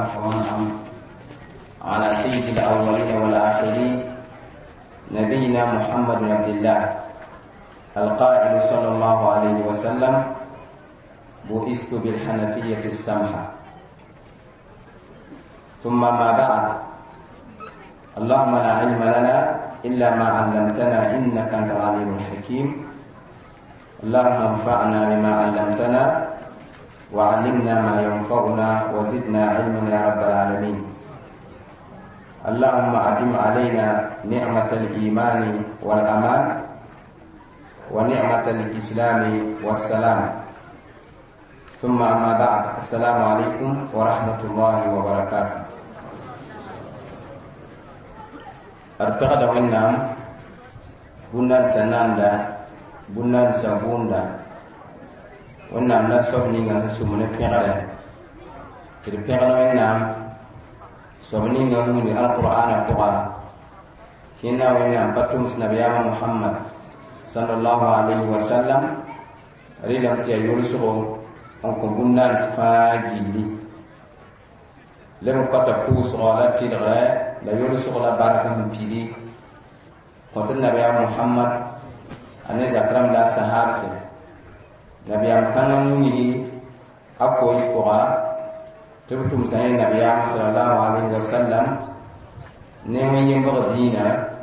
وبارك وانعم على سيد الأولين والآخرين نبينا محمد بن عبد الله القائل صلى الله عليه وسلم: بؤست بالحنفية السمحة. ثم ما بعد، اللهم لا علم لنا إلا ما علمتنا إنك أنت العليم الحكيم. اللهم انفعنا بما علمتنا وعلمنا ما ينفعنا وزدنا علما يا رب العالمين. اللهم أدم علينا نعمة الإيمان والأمان ونعمة الإسلام والسلام. ثم أما بعد، السلام عليكم ورحمة الله وبركاته. أربعة وإنام بنان سناندا بنان سبوندا وإنام نسبني سمنا بيعرة في البيعرة وإنام سبني من القرآن القرآن كنا وإنام بتومس نبينا محمد صلى الله عليه وسلم ريلم تيا يورسو أنكم بنان سفاجيلي لم قط بوس ولا تلغى لا يورسو ولا بركة من بيدي قلت النبي محمد أن ذكرم لا سهارس نبي كان يوني أكو إسقوا تبتم سين نبي صلى الله عليه وسلم نيمي ينبغ دينا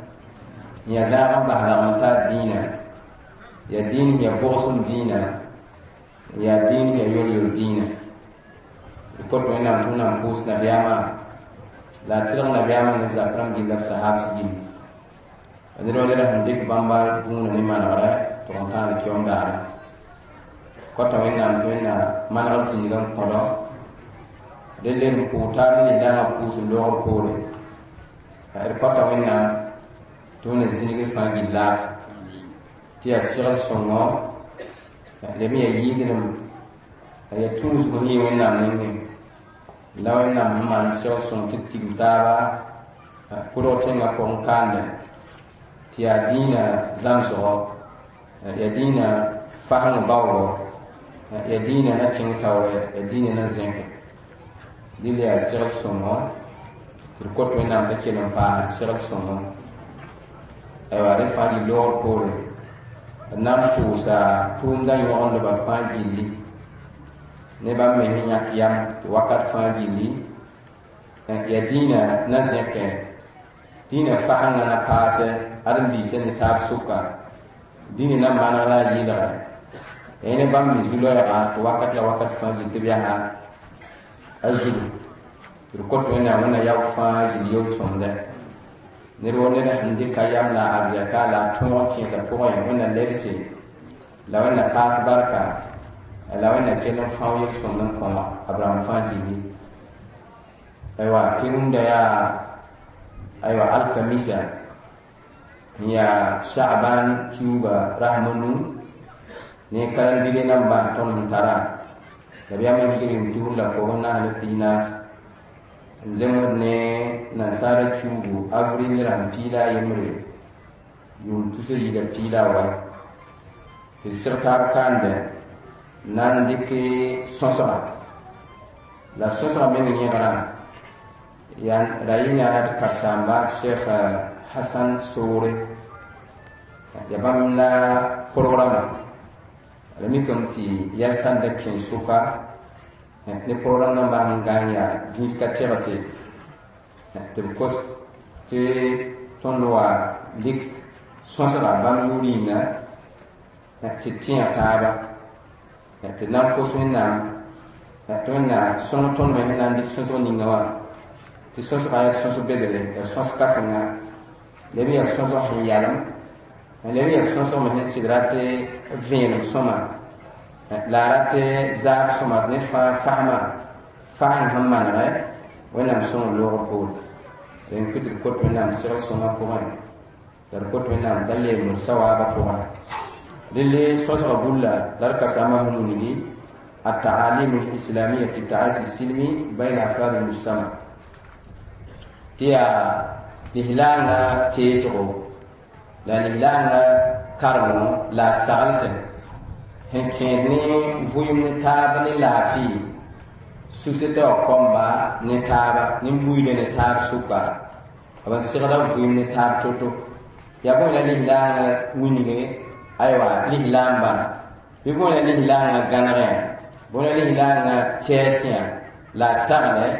يزارم بحلقمتا دينا يا دين يا بوصل دينا يا دين يا يوليو دينا قلت وإنام تنام بوس نبي لا تلغ نبي من ذكرم دين سهارس دين adiro le ran dik bamba funu ni manara to tan ki on dara ko to wenna to wenna manara sin gam kodo de len ko ta ni dana ko su lo ko le ko to wenna to ne zinigi fa gilla ti asira songo le mi yi dinam ya tunu su ni wenna ni la wenna man so son tiktik dara ko ro tenga ko kande ya dina zamso ya dina fahamu bawo ya dina na kintawe ya dina na zenke dile ya sirat somo turkoto ina take nan fa sirat somo ay wari fa ni lor pore nam to sa tunda yo on ba fa gili ne ba me hinya kiyam to wakat fa gili ya dina na zenke dina fahamu na pase adam bi sen tab suka dini na mana la yida ene bam mi zulo ya wakat la wakat fa gi tibiya ha azul tur ko to ina wana ya fa gi yo sonde ne ro ne handi kayam la arja ka la tun ki sa ko ya wana lerse la wana pas barka la wana kenon fa yo sonde ko abraham fa gi bi aywa tinunda ya aywa alkamisa ya Sha'ban Cuba Rahmanu ne karan dige nan ba ton tara da biya mai girin tulla ko na halinas zemo ne na sara Cuba avril ran pila yemre yum tuse yiga pila wa te sirtar kande nan dike sosora la sosora men ni gara yan rayina at karsamba Sheikh Hassan Sore ya bamna programme ala mi kam ti yar sanda kin suka ne programme namba nganya zinska terase te kos te tonwa lik sonsara bam yurina te tiya taba te nan koswena to na son ton me nan dik sonso ningawa te sonso kaya sonso bedele ya sonso kasanga lebi ya sonso hiyalam lebi ya sonso me sidrate veno soma larate zab soma ne fa faham hamman ra wala son lo ko en kutir ko to nam sira soma ko ma dar ko to nam dalle mu sawaba ko ma lille sonso bulla dar ka sama hununi at-ta'alim al-islamiyya fi ta'assi silmi bayna afrad al-mujtama tiya lihlanga teso la lihlanga karmo la salse hen kene vuyum ne tabani la fi société wa komba ne taaba nimbuide ne taab suka aban sigara vuyim ne taab toto ya bona lihla winige aywa lihlamba bi bona lihla ganare bona lihla chesia la sagale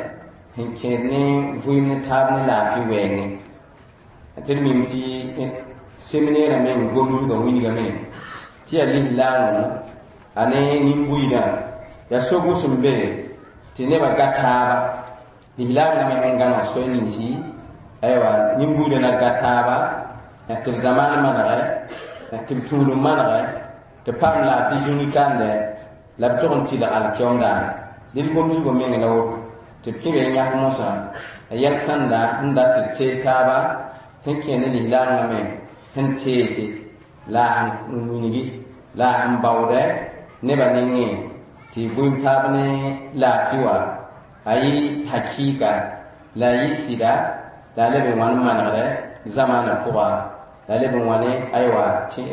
hinkene vuyim ne taab ne la fi wene atel mimti seminaire men gomju ga winiga men ti lihla ane nimbuida ya sogo sumbe ti ne ba gataba lihla na men ngana so ninsi aywa nimbuida na gataba til zaman manare til tulu manare te pam la fi unikande la bton ti la alkyonda dil gomju go men na wo te kibe nya mosa yel sanda nda te taba hinkene lihla na men hin tese la han munigi la han bawde ne ba ningi ti vum tabne la fiwa ayi hakika la yisida la lebe wan manare zamana puwa la lebe wane aywa ti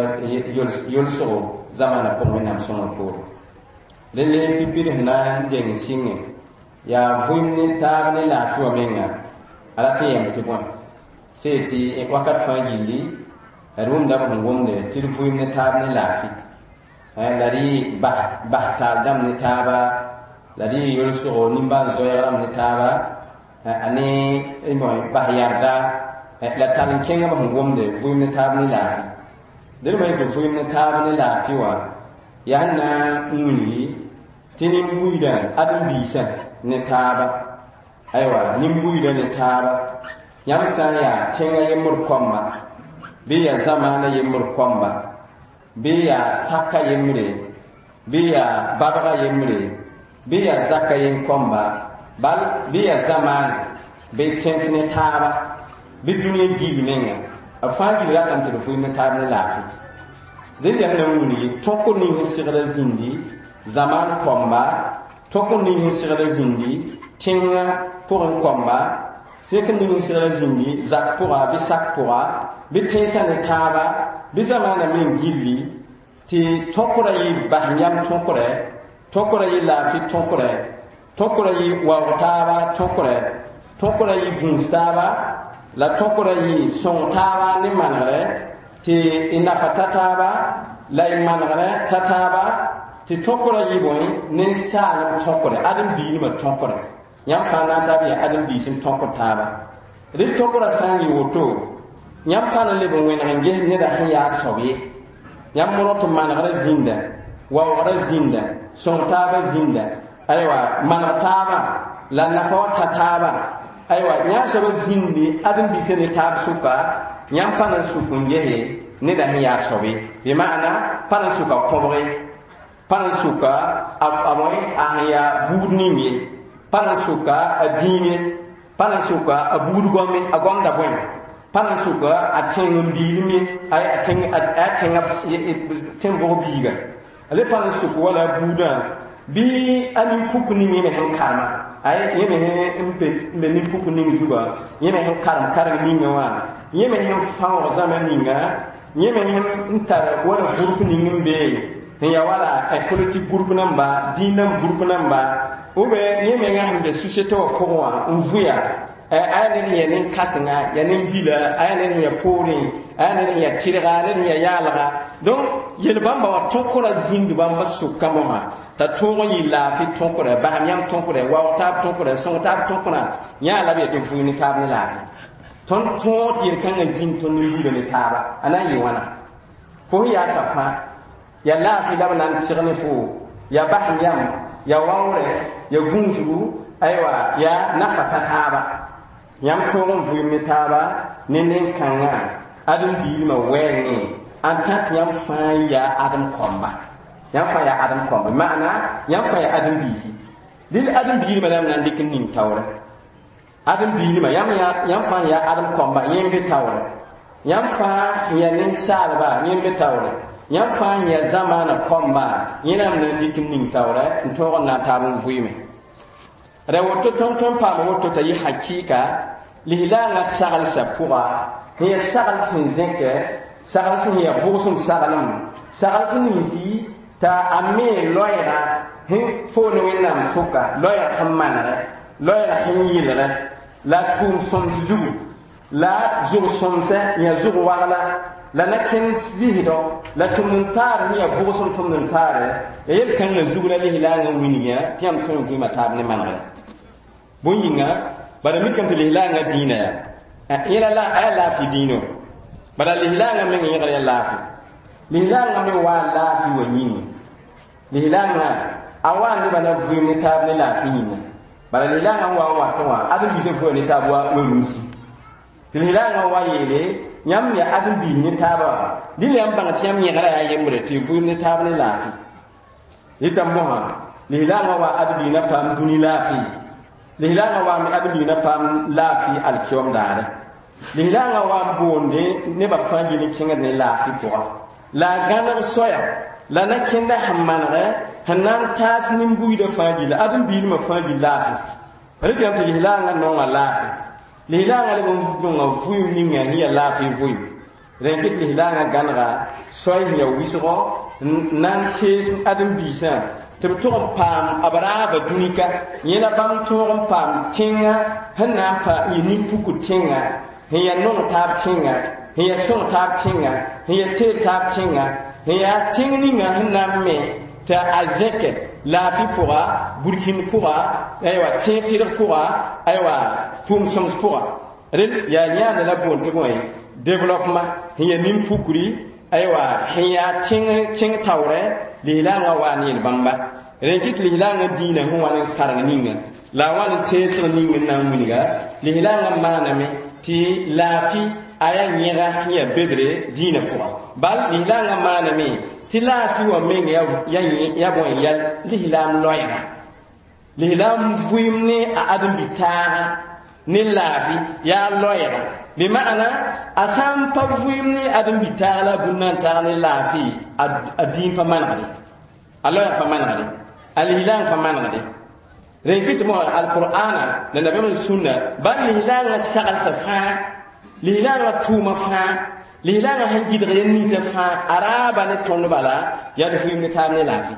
yol so zamana puwa nam songo ko lele bibir na ndeng singe ya vum ni tabne la fiwa menga ala ke yam ti bon seti wakat fangili rum da ko ngomne ti vum ni tabne la fi lari bahtal dam ni taba lari yulso nimban zoyaram ni taba ani moy bahyarda la talin kenga ba ngomde vuyim ni tab ni lafi dir may do vuyim ni tab ni lafi wa yanna nguni tinin buida adam bisa ni taba aywa nim buida ni taba yam saya kenga yemur komba biya zamana yemur komba biya saka yemre biya babaga yemre biya zaka yen komba bal biya zaman be tensne taba bi duniya gilmenga afangi la kan telefon ne tabne lafi den ya na wuni tokko ni hisira zindi zaman komba tokko ni hisira zindi tinga pour un komba sekin ni hisira zindi zak pour bi sak pour bi tensane taba bi zamana men gilli ti tokora yi bahnyam tokora yi lafi tokora yi wawtaba tokora yi gunstaba la tokora yi sontaba ni manare ti inafatataba la manare tataba ti tokora yi boy nin salam tokora adam bi ni ma tokora nyam fana tabi adam bi sim tokotaba ri tokora sangi woto nyam pana le bon wena nge ne da hiya sobi nyam moroto manara zinda wa wara zinda sontaba zinda aywa manataba la nafa tataba aywa nya soba zindi adin bi sene tab suka nyam pana suku nge ne da hiya sobi bi maana pana suka kobre pana suka amoy ahya budni mi pana suka adini pana suka abudgome agomda boy pana suka ateng mbilimi ay ateng bo biga ale pana suka wala buda bi ani pukuni ni hen karma ay yeme hen mbe ni pukuni ni zuba yeme hen karam ni ngawa yeme hen fawo zamani nga yeme hen ntara wala groupe ni ngimbe ya wala ay politique groupe namba dinam groupe namba ube yeme nga hambe société wa kowa mvuya ayane ni yanin kasinga yanin bila ayane ni ya pori ayane ni ya tirga ni ya yalga donc yel bamba wa tokora zindu bamba sukama ta tongo yi lafi tokora ba nyam tokora wa ta tokora son ta tokora nya la be to funi ka ni lafi ton to ti kan zin ton ni ni taba anan yi wana fo ya safa ya lafi da nan tsirne fo ya ba nyam ya wawre ya gunjuru aywa ya nafata taba yam togon vuymi taba nenen kanga adam bilima wenge antat yam faya adam komba maana yam faya adam bihi dil adam bilima lam nan dikin nin tawra adam bilima yam faya adam komba yembe tawra yam fa ya nin salba yembe tawra yam fa ya zamana komba yinam nan dikin nin tawra ntogon na tabun vuymi rewoto ton pa woto tayi hakika lihilanga sagal sapura hiya sagal sin zenke sagal sin ya busum sagalam sagal sin yisi ta amme loyra fo no wẽnnaam soka loya sẽn manegɛ loya sẽn yɩlgɛ la tʋʋm sõms zugu la zug sõmsɛ yã zug wagla la na kẽnd zɩsdɔ la tʋmd n taar yã bʋgsem tʋmd n taare ya yel-kãngã zug la lislaangã wingã tɩ yãmb tõe n vɩɩmã taab ne manegɛ bõn yĩnga bala mikame tɩ lislaangã dĩinã yaa yẽla aya laafɩ dĩino bala lislaangã meng yẽgr ya laafɩ lislaangã me waa laafɩ wa yĩnga lislaangã a waa nebã na vɩɩm ne taab ne laafɩ yĩnga bala lislaangã n wa n watẽ wã ãdem-biisã vɩ ne taab wa rũusi tɩ lislaangã wa yeele yãmb ya ãdem-biis ne taaba dɩl yãmb bãng tɩ yãmb yẽgra yaa yembre tɩ vɩɩm ne taab ne laafɩ yɩta mosã lislaangã wa ãdem-biisã paam dũni laafɩ lislaangã wa me ãdem-biisã paam laafɩ alkiom daare lislaangã wa n boonde nebã fãa yɩl n kẽngd ne laafɩ pʋga la a gãneg soya la na kẽnda sẽn manegɛ sẽn na n taas nin-buiidã fãa yɩl ãdem-biismã fãa yɩl laafɩ rɩk yãmb tɩ lislaangã nongã laafɩ lislaangã leb n nonga vɩɩm ninga sẽn ya laafɩ vɩɩm rẽn kɩt lislaangã gãnega soy sẽn ya wɩsgɔ n na n tees ãdem-biisã tɩ b tʋg n paam b raaba dũnika yẽla bãmb tõog n paam tẽngã sẽn na n pa yɩ nin-pukd tẽngã sẽn ya nong taab tẽngã sẽn ya sõng taab tẽngã sẽn ya teel taab tẽngã sẽn ya tẽng ninga sẽn na n me t'a a zẽkɛ laafɩ pʋga burkin pʋga aywa tẽeg-tɩrg pʋga aywa tʋʋm sõms pʋga rel yaa yãanda la boon tɩ bõe développement sẽn ya nin-pukri aywa sẽn ya tẽng taoorɛ lislaangã wa n yel bãmba rẽn kɩt lislaangã dĩinã sẽn wa n kareng ninga la a wa n teesg ning n na n wilga lislaangã maaname tɩ laafɩ a yaa yẽga sẽn ya bedre dĩinã pʋga bal lislaangã maaname tɩ laafɩ wã meng ya bõe ya lislaam loɛɛga lislaam vɩɩm ne a ãdem-bi-taaga ne laafɩ yaa loɛɛga bɩ maana a sã n pa vɩɩm ne ãdem-bi-taag la bũn-na-n-taag ne laafɩ a dĩin pa manegde a loɛɛg pa manegde a lislaam pa manegde rẽn kɩ tɩ mosã alqur'ana la nabiyam sunna bal lislaangã saglsã fãa lislaangã tʋʋmã fãa lislaangã sẽn gɩdg ya ninsã fãa a raaba ne tõnd bala yad vɩɩm ne taab ne laafɩ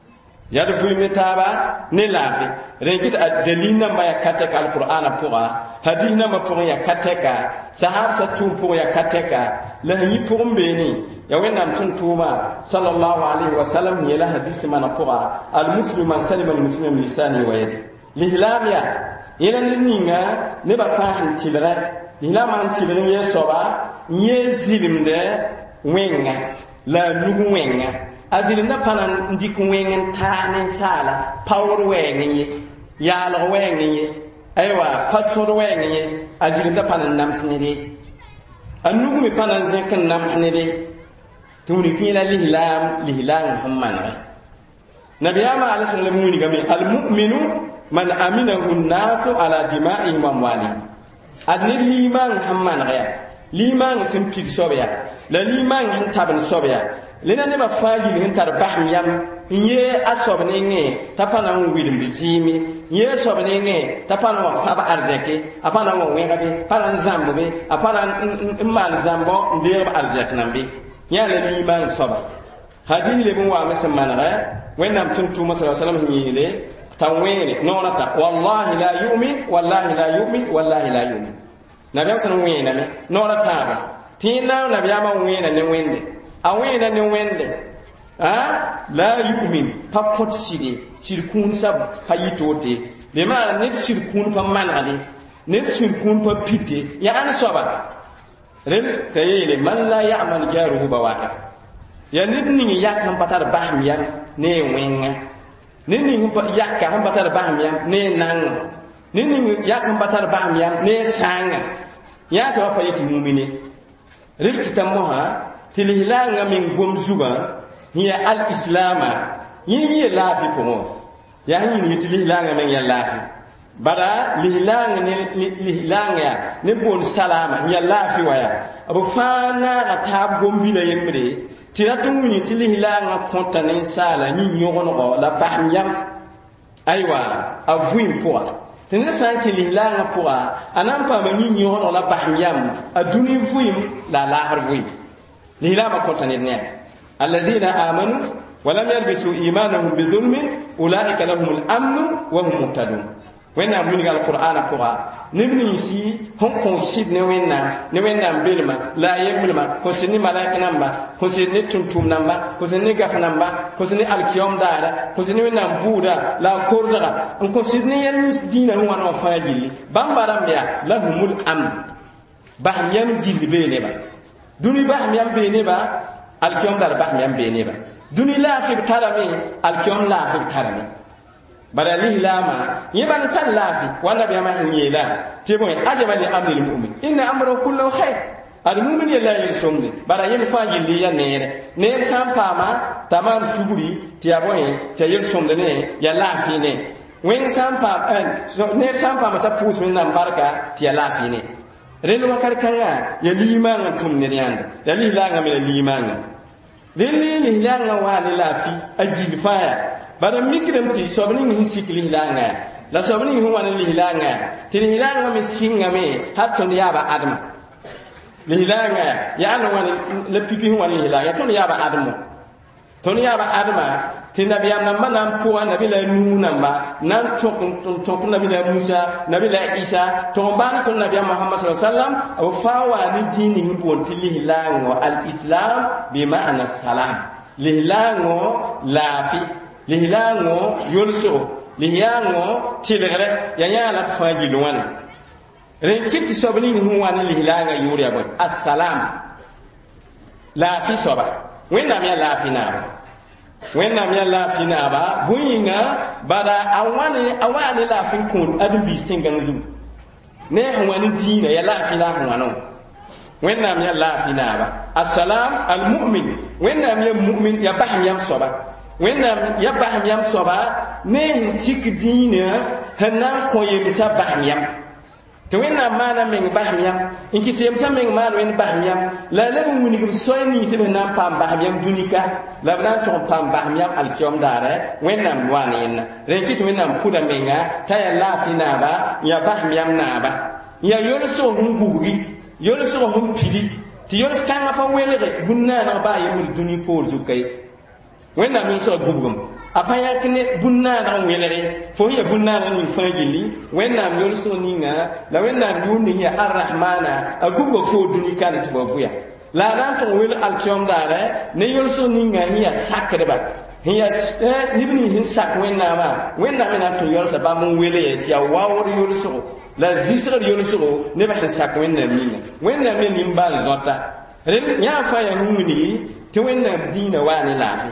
yad vɩɩm ne taaba ne laafɩ rẽn kɩt a dalil nambã ya ka tɛka alqur'ana pʋga hadis nambã pʋgẽ ya ka tɛka sahabsã tʋʋm pʋgẽ ya ka tɛka la sẽn yĩ pʋgẽ beene ya wẽnnaam tʋm tʋʋma sallallahu alaihi wasallam sẽn yela hadis mana pʋga almuslim man salima almuslim min lisani wa yadi lislaam ya yẽla ne ninga nebã fãa sẽn tɩlgɛ lislaamã sẽn tɩlg n yee soaba n yee zɩlemdɛ wẽnga la a nug wẽnga a zɩlemdã pa na n dɩk wẽng n taa nensaala paoor wɛɛng ye yaalg wɛɛng ye aywa pa sõd wɛɛng ye a zɩlemdã pa na n nams ned ye a nug me pa na n zẽk n nams ned ye tɩ wing kẽ la lislaam sẽn manegɛ nabiyaamã ala sallam wingame almuminu man aminahu nnaasu ala dima'ihim wa amwalihim ad ne limaan sẽn maneg ya limaan sẽn pid soab ya la limaan sẽn tabn soab ya lena nebã fãa yil sẽn tar basem yam n yee a soab nengẽ t'a pa na n wilmd zɩɩme n yee soab nengẽ t'a pa na wã fãb arzɛke a pa na n wã wẽgbe pa na n zãmb be a pa na n maan zãmbɔ n deegb arzɛk nan be yã la limaan soaba hadis leb n waame sẽn manegɛ wẽnnaam tʋm-tʋʋma sa sallam sẽn yeele t'a wẽene noona t'a wallahi la yu'min wallahi la yu'min wallahi la yu'min nabiyam sẽn wẽename noora tãaba tɩ yẽ na nabiyaamã wẽena ne wẽnde a wẽena ne wẽnde la yu'min pa kõt sɩde sɩd-kũunsã pa yɩ toote bɩ maana ned sɩd-kũun pa manegde ned sɩd-kũun pa pite ya ãn soaba rel t'a yeele man la ya'mal jaaruhu bawaaka ya ned ning yak sẽn pa tar basem yam ne e wẽnga ned ning yaka sẽn pa tar basem yam ne e nangã ned ning yak sẽn pa tar basem yam ne e sãanga yã soaba pa yetɩ mumine rel kɩta mosã tɩ lislaangã meng gom zugã sẽn ya al-islaama yẽ yɩ laafɩ pʋgẽ yaa sẽn yĩn tɩ lislaangã meng ya laafɩ bala lislaang ya ne boon salaama sẽn ya laafɩ wã ya b fãa naaga taab gom-bila yembre tɩ rat n wing tɩ lislaangã kõta nensaala yĩ-yõgenegɔ la basem yam aywa a vɩɩm pʋga tɩ ned sã n kẽ lislaangã pʋga a na n paama yĩ-yõgeneg la basem yam a dũni vɩɩm la a laasr vɩɩm lislaamã kõta ned ne alladina amanu ولم يلبسوا إيمانهم بظلم أولئك لهم الأمن وهم مهتدون وين من القرآن قرآن نبني سي هم كونسيد نوينا بيلما لا يبلما كونسيني ملاك نمبا كونسيني تنتم نمبا كونسيني غف نمبا كونسيني الكيوم دارا كونسيني وينا بودا لا كوردغا ان كونسيني يلمس دينا هو انا فاجيلي بامبارام بيا لهم الامن بهم يم جيل بينبا دوني بهم يم بينبا الكيوم دار بهم يم بينبا دوني لا في بتارامي الكيوم لا في بتارامي bada lihlama yiban tan lafi wala biya ma hinyela tebo ajaba li amri almu'min inna amru kullu khair almu'min yalla yelsomde bada yel faji li ya nere sampama tamam suguri tiaboy ta yelsomde ne ya lafi ne wen sampa ne sampama ta pus min nan barka ti ya lafi ne relu wakar kaya ya limanga tum ne yanda ya lihlanga me limanga lihlanga wa ni lafi ajil faya bara mikram ti sobni hin sikli langa la sobni hu wan lihilanga ti lihilanga mi singa me hatton yaba adama lihilanga ya no wan le pipi hu wan lihilanga ton yaba adama ton yaba adama ti nabiyam nam manam po nabi la nu namba nan tok nabi la Musa nabi la Isa ton ban ton nabi Muhammad sallallahu alaihi wasallam o fawa ni dini hin bon ti lihilanga al islam bi ma'na salam lihilanga lafi lihilango yolso lihilango tilgre ya la faji luwana renkiti sobni hu wan lihilanga yuri abo assalam la fi soba wenna mi la fi na wenna mi la fi na ba buyinga bada awani la fi kun adin bi stingan zu ne hu wan dina ya la fi na hu wano wenna mi la fi na ba assalam almu'min wenna mi mu'min ya bahim yam soba wẽnnaam ya basem yam soaba ne n sik dĩinã sẽn na n kõ yemsã basem yam tɩ wẽnnaam maana meng basem yam n kɩ tɩ yemsã meng maan wẽnd basem yam la leb n wilg b soy nins b sẽn na n paam basem yam dũnika la b na n tog n paam basem yam alkiom daarɛ wẽnnaam waan yẽnna rẽn kɩ tɩ wẽnnaam pʋda menga t'a ya laafɩ naaba n ya basem yam naaba n ya yolsg sẽn gubgi yolsg sẽn pili tɩ yols kãngã pa welge bũn-naaneg baa yembr dũni poor zʋka ye wẽnnaam yʋlsga gubgem a pa yãk ne bũn-naaneg n welge fo sẽn ya bũn-naaneg ning fãa gilli wẽnnaam yolsg ninga la wẽnnaam yʋʋnd ning ya arrahmana a gubga foo dũni kãne tɩ fa vʋya la a na n tʋg wel alkiom daarɛ ne yolsg ninga sẽn ya sakdba sẽn ya neb ning sẽn sak wẽnnaamã wẽnnaam me na n tʋg yolsa bãmb n wele ye tɩ ya waoor yolsgo la zɩsgd yolsgo neb sẽn sak wẽnnaam ninga wẽnnaam me nin-baal zõta yãa fãa ya sẽn wilgi tɩ wẽnnaam dĩinã waa ne laafɩ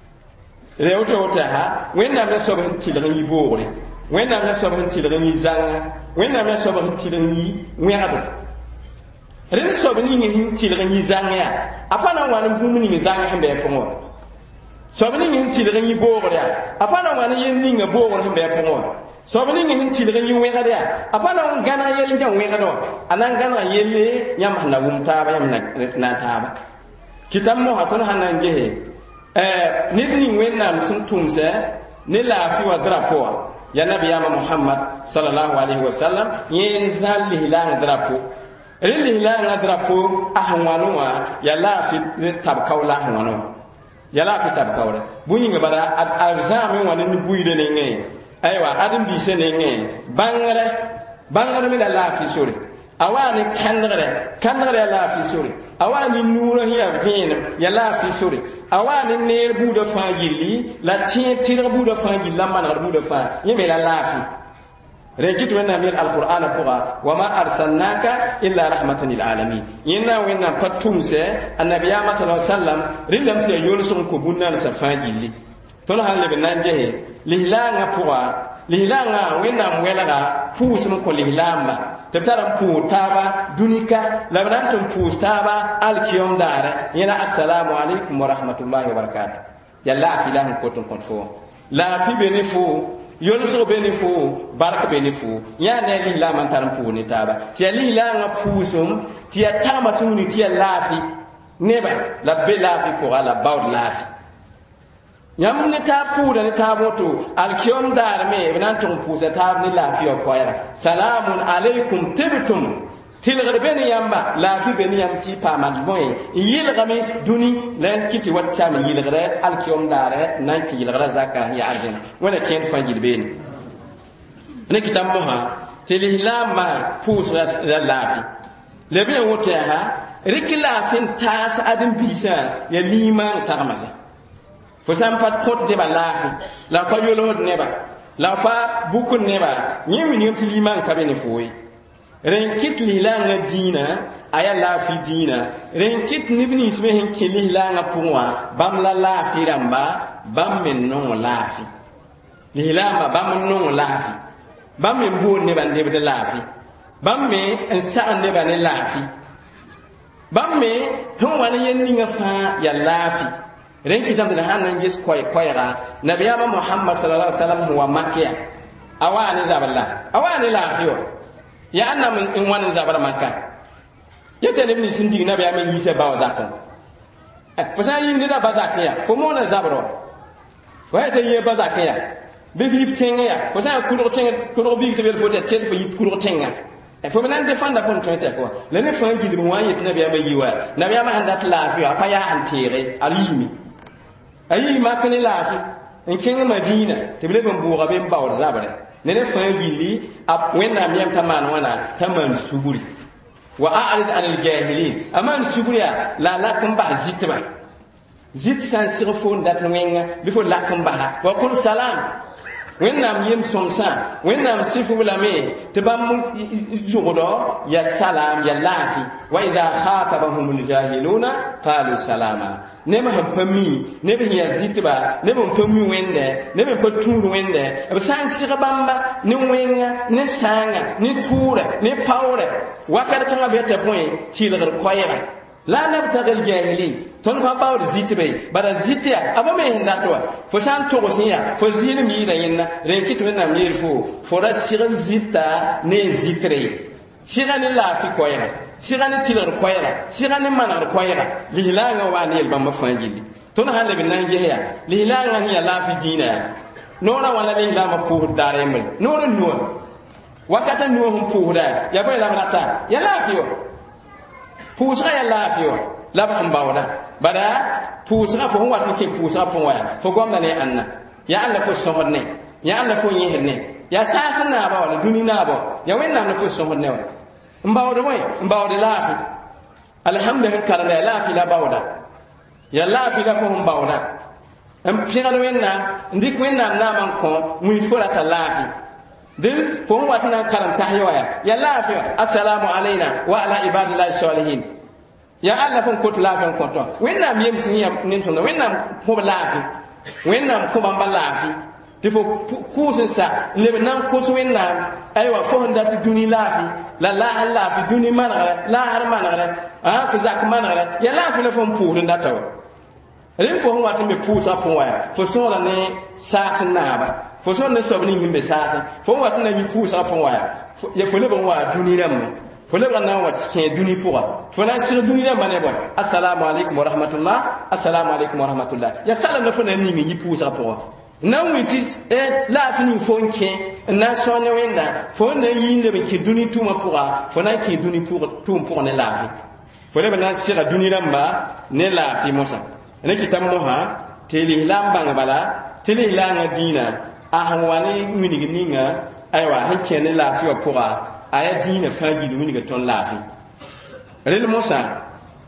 rewta ha wẽnnaam ya soab sẽn tɩlg n yɩ boogre wẽnnaam ya soab sẽn tɩlg n yɩ zãnga wẽnnaam ya soab sẽn tɩlg n yɩ wẽgdo rẽnd soab ning sẽn tɩlg n yɩ zãng yaa a pa na n wan n bũmb ning zãng sẽn bɩ a pʋgẽ wã soab ning sẽn tɩlg n yɩ boogr yaa a pa na n wan yel ninga boogr sẽn bɩ a pʋgẽ wã soab ning sẽn tɩlg n yɩ wẽgd yaa a pa na n gãneg yell sẽn wẽgd wã a na n gãnega yelle yãmb sẽn na wʋm taaba yãmb na taaba kɩtame mosã tõnd sãn na n gese ned ning wẽnnaam sẽn tʋmsɛ ne laafɩ wa drapo wã ya nabiyaama Muhammad sallallahu alaihi wasallam yẽ zãn lislaang drapo rẽ lislaangã drapo a sẽn wãn wã ya laafɩ tab kao la a sẽn wãn wã ya laafɩ tab kaoorɛ bõe yĩnga bala a zãame wã ne buiidã nengẽ aywa ãdem-biisã nengẽ bãngr me la laafɩ sore a waa ne kãndgre ya laafɩ sore a waa ne nuurã sẽn ya vẽenem ya laafɩ sore a waa ne neer buudã fãa gilli la tẽeg tɩrg buudã fãa gill la manegd buudã fãa yẽ me la laafɩ rẽn kɩ tɩ wẽnnaam yel alqur'ana pʋga wa ma arsalnaka illa rahmatan lil alamin yẽnna wẽnnaam pa tʋmsɛ a nabiyaamã sa sallam rẽndame tɩ ya yolsg n ko bũn-naansã fãa gilli tõnd sãn leb n na n gese lislaangã pʋga lislaangã wẽnnaam wɛlga pʋʋsem n kõ lislaamba tɩ b tar n pʋʋs taaba dũnika la b na n tʋm pʋʋs taaba alkiom daarɛ yẽna assalamu alaikum wa rahmatullahi wa barakatu ya laafɩ la sẽn kot n kõt fo laafɩ be ne fo yolsg be ne fo bark be ne fo yã ne a lislaamã n tar n pʋʋs ne taaba tɩ ya lislaangã pʋʋsem tɩ ya tagma sẽn wing tɩ ya laafɩ neba la b be laafɩ pʋga la baood laafɩ yãmb ne taab pʋʋda ne taab woto alkiom daarme b na n tʋg n pʋʋsa taab ne laafɩ wa koɛɛga salamun alaikum tibtum tilgr ben yamba la fi ben yam ti pa man boy yilgame duni lan kiti watta mi yilgre alkiyom dare nan ki yilgra zakka ya arjina wala ken fangil ben ne kitam moha tililama pus la lafi le bien wote ha rikla fin tas adam bisa ya liman tamasa fo sam pat kot de ba lafi la pa yolo ne ba la pa bukun ne ba nyimi ni ti liman ka bene foyi ren kit lilanga dina aya lafi dina ren kit nibni isme hen kililanga puwa bam la lafi ramba bam men non lafi lilama bam non lafi bam men bon ne ban de lafi bam me en sa ne ban lafi bam me hon wani yenni nga fa ya lafi ren kitam de hanan gis koy koyra nabiyama muhammad sallallahu alaihi wasallam huwa makkiya awani zaballa awani lafiyo ya anna min in wani zabar makka yata ne ni sindi nabiyama yise bawa zakon fa sa yi ni da bazakiya fo mo na zabro wa ta yi bazakiya be 15 ya fo sa kulur tenga kulur bi te bel fo te tel fo yit kulur tenga fo menan defanda fon tete ko le ne fan jidi mo wani nabiyama yiwa nabiyama handa lafiya pa ya antere alimi ayi makani lafi in kin madina te bele ban buga ben bawr zabare ne fan jili ab wenna miyam taman wana taman suguri wa a'rid anil jahilin aman suguriya la lakum ba zitba zit san sirfon dat wenga bifo lakum ba wa qul salam wennam yem somsa wennam sifu lame te bam zugodo ya salam ya lafi wa iza khatabahumul jahiluna qalu salama nema hampami nebe ya zitba nebe hampami wende nebe paturu wende abasan siga bamba ni wenga ni sanga ni tura ni pawre wakar tanga bete point tilgar koyra la nabtagal jahilin ton fa bawr zitbe bara zitia abame hindatwa fo san to gosiya fo zini mi da yinna renkit wenna mi fo ra siga zita ne zitre siga ni lafi koyra siga ni tilar koyra siga ni manar koyra lihilanga wa ni elbamba fanjili ton halle bin nangeya lihilanga hiya lafi dina nora wala lihilama pu dare mul nora nuwa wakata nuwa hum pu da ya bay lamrata ya lafi yo pusra ya lafiyo labam bawda bada pusra fo wat ke pusra fo waya fo gomna ne anna ya Allah fo sohne ya Allah fo yehne ya sasana ba wala dunina ba ya wenna na fo sohne wa mbawda moy mbawda lafi alhamdulillah karala lafi la bawda ya lafi la fo mbawda am piral wenna ndik wenna na man ko muy fo ta lafi din fo watna karam tahiyaya ya lafi assalamu alayna wa ala ibadillahi salihin ya Allah fon kot lafi ko to wenna miyem sinya nin so wenna ko lafi wenna ko bamba lafi tifo kusin sa lebe nan ko so wenna aywa fo handa tu duni lafi la lafi duni manara la har manara fi zak manara ya lafi la fon pour ndata rin fo hon watna me pusa pon waya fo so la ne sasin naba fo so ne sobni himbe sasa fo watna yi pusa pon waya ya fo le bon wa duni ram fo le ban na wa ke duni pourra fo na sir duni ram ne bon assalamu alaikum wa rahmatullah assalamu alaikum wa rahmatullah ya salam na fo na ni yi pusa pourra na witi la fini fo nke na so ne wenda fo na yi le ke duni tuma pourra fo na ke duni pour ne la fi fo le ban na sir duni ram ba ne la fi mosa ne kitam moha tele lambanga bala tele langa dina ahwani winigi ninga aywa hankene lafi wa pura aya dina faji du winigi ton lafi rel mosa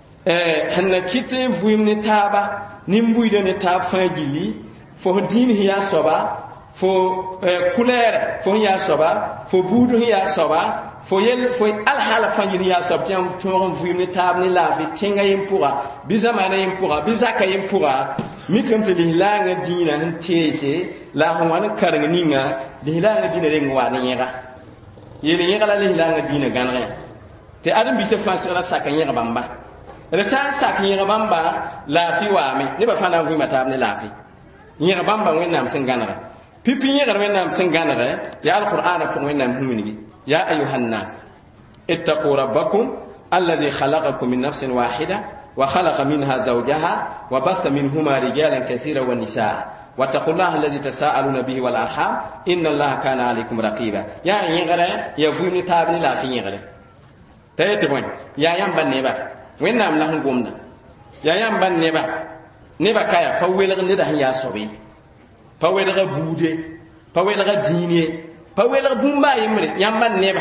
hanna kite vuimne taba nimbuide ne ta faji li fo dini hiya soba fo couleur fo hiya soba fo budu hiya soba fo yel fo alhala faji hiya soba tiam toron vuimne tab ni lafi tinga yim pura bizamana yim pura bizaka yim pura mikam te lilanga dina ntese la hon karang ninga lilanga dina renga wa nyega yele nyega la lilanga dina ganaya te adam bi te fasira sakanya bamba resa sakanya bamba la fi wa me ne ba fana fu mata ne la fi nyega bamba wenna sen ganara pipi nyega wenna sen ganara ya alqur'ana ko wenna humini ya ayuhan nas ittaqu rabbakum alladhi khalaqakum min nafsin wahida وخلق منها زوجها وبث منهما رجالا كثيرا والنساء واتقوا الله الذي تساءلون به والارحام ان الله كان عليكم رقيبا يا يغرى يا فيني تابني لا في يغرى tayete boy ya yamba neba wẽnnaam la sẽn gomda ya yamba neba kaya pa welg neda sẽn yaa sobe pa welga buude pa welga diine pa welg bũmba yembre yamba neba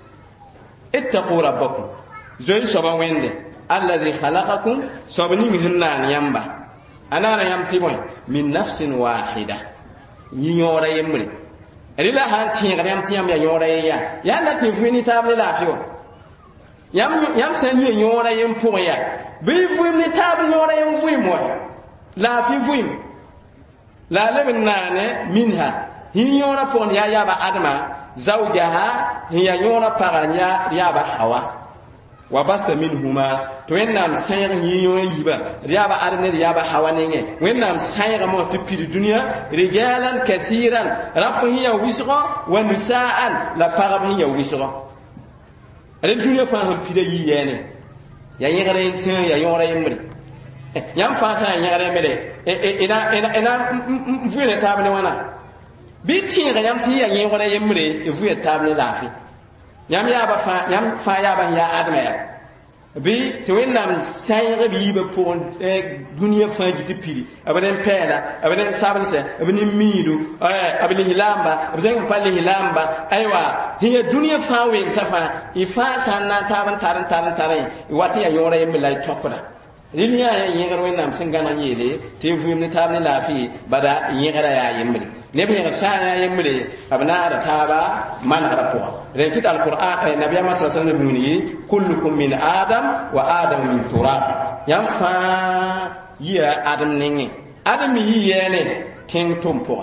ittaqu rabbakum zoy soba wẽnde allazi khalaqakum sob ning sẽn naan yãmba a naana yãmb tɩ bõe min nafsin wahida yõora yembre rɩla sãn tẽegd yãmb tɩ yãmb yaa yõora ye yaa da tɩ vũe ne taab ne laafɩ wa yãmb sẽn yẽ yõora yem pʋgẽ yaa bɩ vũem ne taab yõora yem vũem wa laafɩ vũem la a leb n naane minha sẽn yõora pʋgẽ yaa yaaba adma zawjaha sẽn yaa yõora pagã yaaba hawa wa basa minhuma to wẽnnaam sãyg yɩ yiba yaaba ad ne yaaba hawa nengẽ wẽnnaam sãygame tɩ pid dũniyã rijalan kasiran rap sẽn yaa wɩsgɔ wa nisaan la pagb sẽn yaa wɩsgɔ rẽd dũniyã fãa sẽn pida yɩ yɛɛne yaa yẽgra n tẽ yaa yõgra yembre yãmb fãa sã n yẽgra yembre na vʋɩne taab ne wãna bɩ tẽega yãmb tɩ yaa yẽgra yembre vʋɩa taab ne laafɩ yãmb fãa yaaba sẽn yaa admã yaa bɩ tɩ wẽnnaam sãyg b yiibã pʋgẽ dũniyã fãa gɩ tɩ pidi b ne pɛɛda b ne sablsɛ b ne miidu b lislaamba b zẽng pa lislaamba aywa sẽn yaa dũniyã fãa wengsa fãa y fãa sã n na n taab n tar y wat n yaa yõora yembr la y tõkda rɩl yã yaa yẽgr wẽnnaam sẽn gãneg yeele tɩ vũem ne taab ne laafɩ bada yẽgra yaa yembre neb yẽgr sã n yaa yembre b naagda taaba manegda pʋga rẽn kɩt alquran nabiyama sa sallam neb nuni ye kullukum min adam wa adam min turab yãmb fãa yia adem nengẽ adem yɩ yɛɛne tẽng tʋm pʋga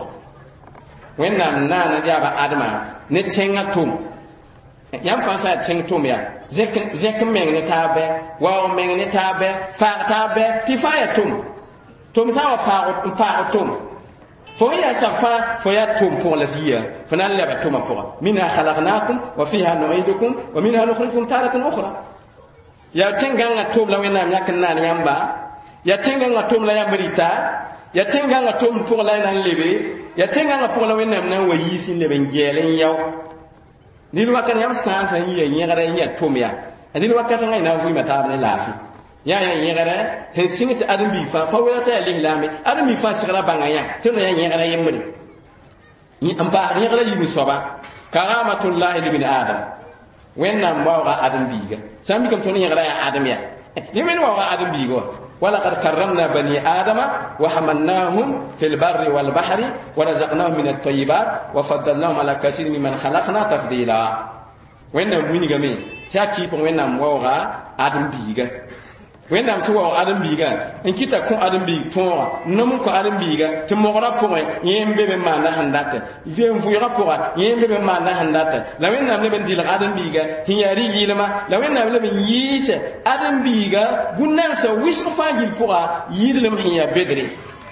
wẽnnaam naana d yaaba admã ne tẽngã tʋm yãmb fãa sã yaa tẽng tʋm yaa zẽk meng ne taab bɛ waoog meng ne taab bɛ faag taab bɛ tɩ fãa yaa tʋm sã n wa faag n paag tʋm fo ya safa fo ya tum pour la vie fana la ba tuma pour minha khalaqnakum wa fiha nu'idukum wa minha nukhrijukum taratan ukhra ya tenganga tum la wena nyakan nan yamba ya tenganga tum la yambrita ya tenganga tum pour la nan lebe ya tenganga pour la wena nan wa yisin lebe ngelen yaw ni lo kan yam san san yi yengara ya tum ya ni lo kan ngai na fu mata ne lafi ya yẽgre sẽn sɩng tɩ ãdem-biig fãa pa wela t'a yaa lislaame ãdem-biig fãa segra bãnga yã tɩ na yaa yẽgra yembre n paasd yẽgra yibn soaba karamatullahi libni adam wẽnnaam waooga ãdem-biiga sã n mikame tõnd yẽgra yaa adem ya ne wẽnd waooga ãdem-biig wa ولقد كرمنا بني آدم وحملناهم في البر والبحر ورزقناهم من الطيبات وفضلناهم على كثير ممن خلقنا تفضيلا وإنهم وينغامي تاكي وإنهم واوغا ãdem-biiga wẽnnaam sẽn wa adem biiga n kɩta kõ adem biig tõoga nom kõ adem biiga tɩ mogra pʋgẽ yẽ n be be n maanda sẽn data vẽn vʋɩɩgã pʋga yẽ n be be n maanda sẽn data la wẽnnaam leb n dɩlg adem biiga sẽn yaa rɩ-yɩɩlmã la wẽnnaam leb n yiise adem biiga bũn-naansã wɩsg fãa gill pʋga yɩɩdlem sẽn yaa bedre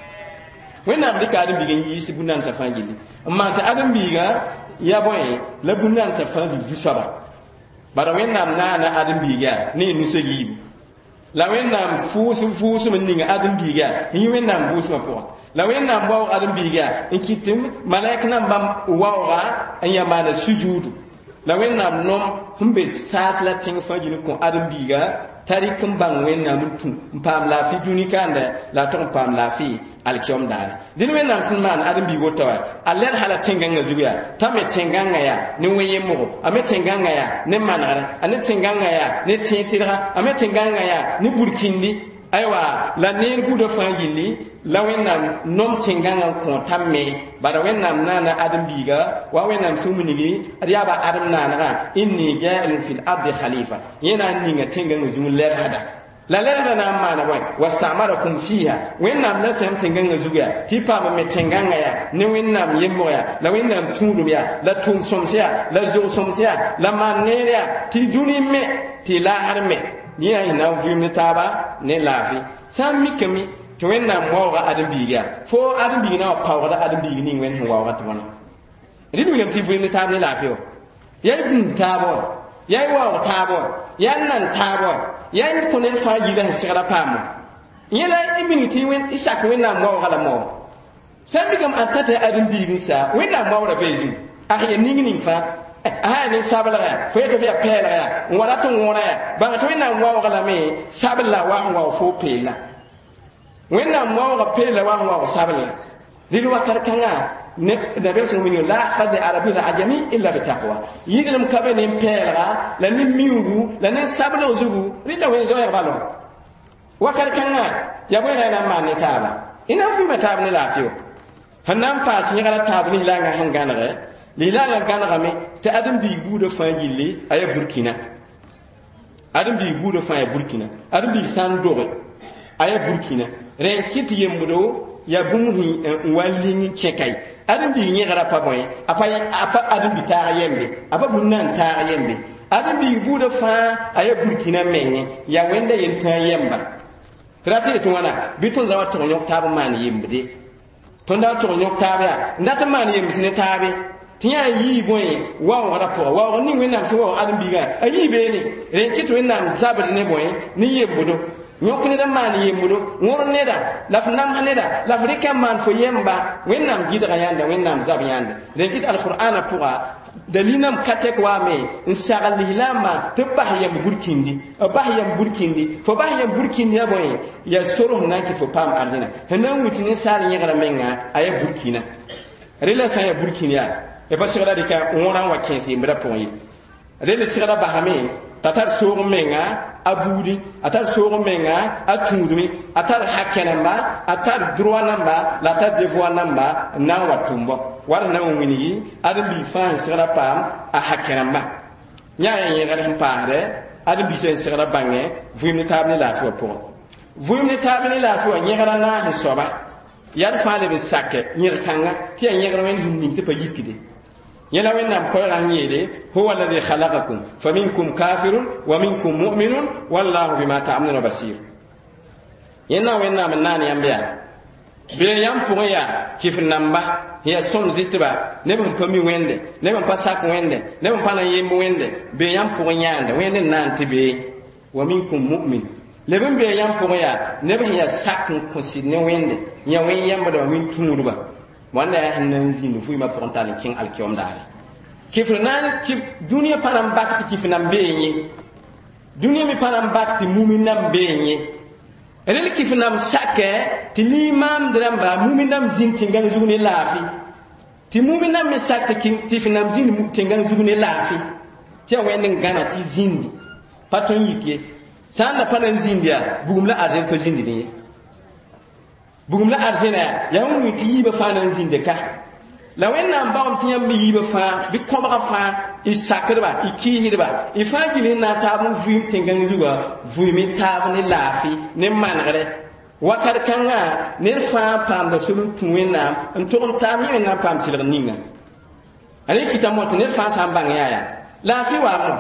wẽnnaam dɩka adem biiga n yiis bũn-naansã fãa gilli n maan tɩ adem biiga ya bõe la bũn-naansã fãa zil zu-soaba bara wẽnnaam naana adem biiga ne y nusa yiibu la wẽnnaam vʋʋsem n ning ãdem-biiga yẽ wẽnnaam vʋʋsmã pʋga la wẽnnaam waoog ãdem-biiga n kɩt tɩ malaɛk nambã waooga n yaa maana sujuudu la wẽnnaam nom sẽn be saas la tẽng fãa gil n kõ ãdem-biiga t'a rɩk n bãng wẽnnaam n tũ n paam laafɩ dũni kãanda la a tog n paam laafɩ alkiom daare dẽn wẽnnaam sẽn maan ãdem-biig woto wa a lɛd hala tẽngãngã zug yaa t'a me tẽngãngã yaa ne wẽ-yemgo a me tẽngãngã yaa ne manegre a ne tẽngãngã yaa ne tẽeg-tɩdga a me tẽngãngã yaa ne burkĩndi aywa la neer buudã fãa gilli la wẽnnaam nom tẽngãngã n kõ t'a me bara wẽnnaam naana ãdem-biiga wa wẽnnaam sẽn wilgi d yaaba adem naanegã inni jaa'ilun fil ardi khalifa yẽ na n ninga tẽngãngã zug lɛdgda la lɛdgda na n maana bõe wastamarakum fiha wẽnnaam la sẽn tẽngãngã zug yaa tɩ paama me tẽngãngã yaa ne wẽnnaam yembg yaa la wẽnnaam tũudum yaa la tʋʋm sõms yaa la zog-sõms yaa la maan neer yaa tɩ dũni me tɩ laasd me yẽ na na n vɩɩm ne taaba ne laafɩ sã n mikame tɩ wẽnnaam waooga ãdem-biig yaa fo ãdem-biig na wa paoogda ãdem-biig ning wẽnd sẽn waooga tɩ wãna rɩd wilgame tɩ vɩɩm ne taab ne laafɩ wa yaa gũud taab wa yaa waoog taab wa yaa nan taab wa yaa kõ ned fãa yɩla sẽn segda paamã yẽ la y ming tɩ y sak wẽnnaam waooga la mao sã n mikame a tata ãdem-biig n sa wẽnnaam waoogrã bee zu a ya ning ning fãa ne sabla ya fo to ya pela ya wala to ngora ya ba to ina wa wala me sabla wa fo pela wenna mo ga pela wa sabla dilu wa karkanga ne da be so min la khad arabi la ajami illa bi taqwa yidum kabe ne pela la ni miugu la ne sabla zugu rida wen zo ya balo wa karkanga ya boy na ma ne taba ina fi mata ne lafiyo hannan pas ni gara tabni la nga hangana ga lila nga gana me te adam bi buudo fangille aya burkina adam bi buudo fa burkina adam bi san doge aya burkina ren kiti yembudo ya bumuhi walini chekai adam bi nyegara pa boy apa adam bi ta yembe apa bunnan ta yembe adam bi buudo fa aya burkina menye ya wenda yenta yemba trate to wana bitun zawa to nyok tabu man yembe to nda to nyok tabu ya ndata man yembe sine tabe tiya yi boy wa wala po wa ni wena so wa adam biga ayi be ni ren kitu wena zabad ne boy ni yembudo nyok ne da man yembudo ngor ne da laf nam ne da laf rika man fo yemba wena gida ga yanda wena zab yanda ren kit alqur'ana puga dalinam katek wa me insagal lilama tabah yam burkindi fo bah yam burkindi ya boy ya soro nanki fo pam arzina hanan wutini sar nyagara menga aya burkina rela sa ya burkina e pa sigara dika ngora wa kensi mbra ponyi rela sigara bahame tatar sogo menga abudi atar sogo menga atundumi atar hakkenamba atar droit namba la tar devoir namba na watumbo wala na wini adam bi fa sigara pam a hakkenamba nyaa yengara mpaare adam bi sen sigara bange vumni tabni la fo po vumni tabni la fo nyegara na hisoba yar faale be sakke nyir kanga ti nyegara wen hinni te pa yikide yela wen nam ko ran yele huwa alladhi khalaqakum faminkum kafirun wa minkum mu'minun wallahu bima ta'maluna basir yena wen nam nani yambiya be yam pour ya kif namba ya som zitba ne bon pami wende ne bon pasak wende ne bon pana yem wende be yam pour nyande wende nan te be wa minkum mu'min leben be yam pour ya ne be ya sak ko sidne wende ya wen yamba do min tumuruba wanda ya nan zinu fu ma frontal king alkiom dare kifnan kif dunia panam bakti kifnam beñi dunia mi panam bakti muminam beñi rel kifnam sakke ti limam dramba muminam zin tingal zugune lafi ti muminam mi sakte kifnam zin tingal zugune lafi ti wenen gana ti zindi paton yike sanda panan zindia bugumla arzen ko zindi ni bugumla arzena ya mu ti yiba fanan zinde ka la wenna mbam ti yam yiba fa bi komra fa isakrba ikihirba ifajili na tabun vum tingan zuga vumi tabun lafi ne manare wakar kanga ne fa pam da sulun tuwena ntom tami na pam tilir ninga ale kitamot ne fa sambang yaya lafi wa mo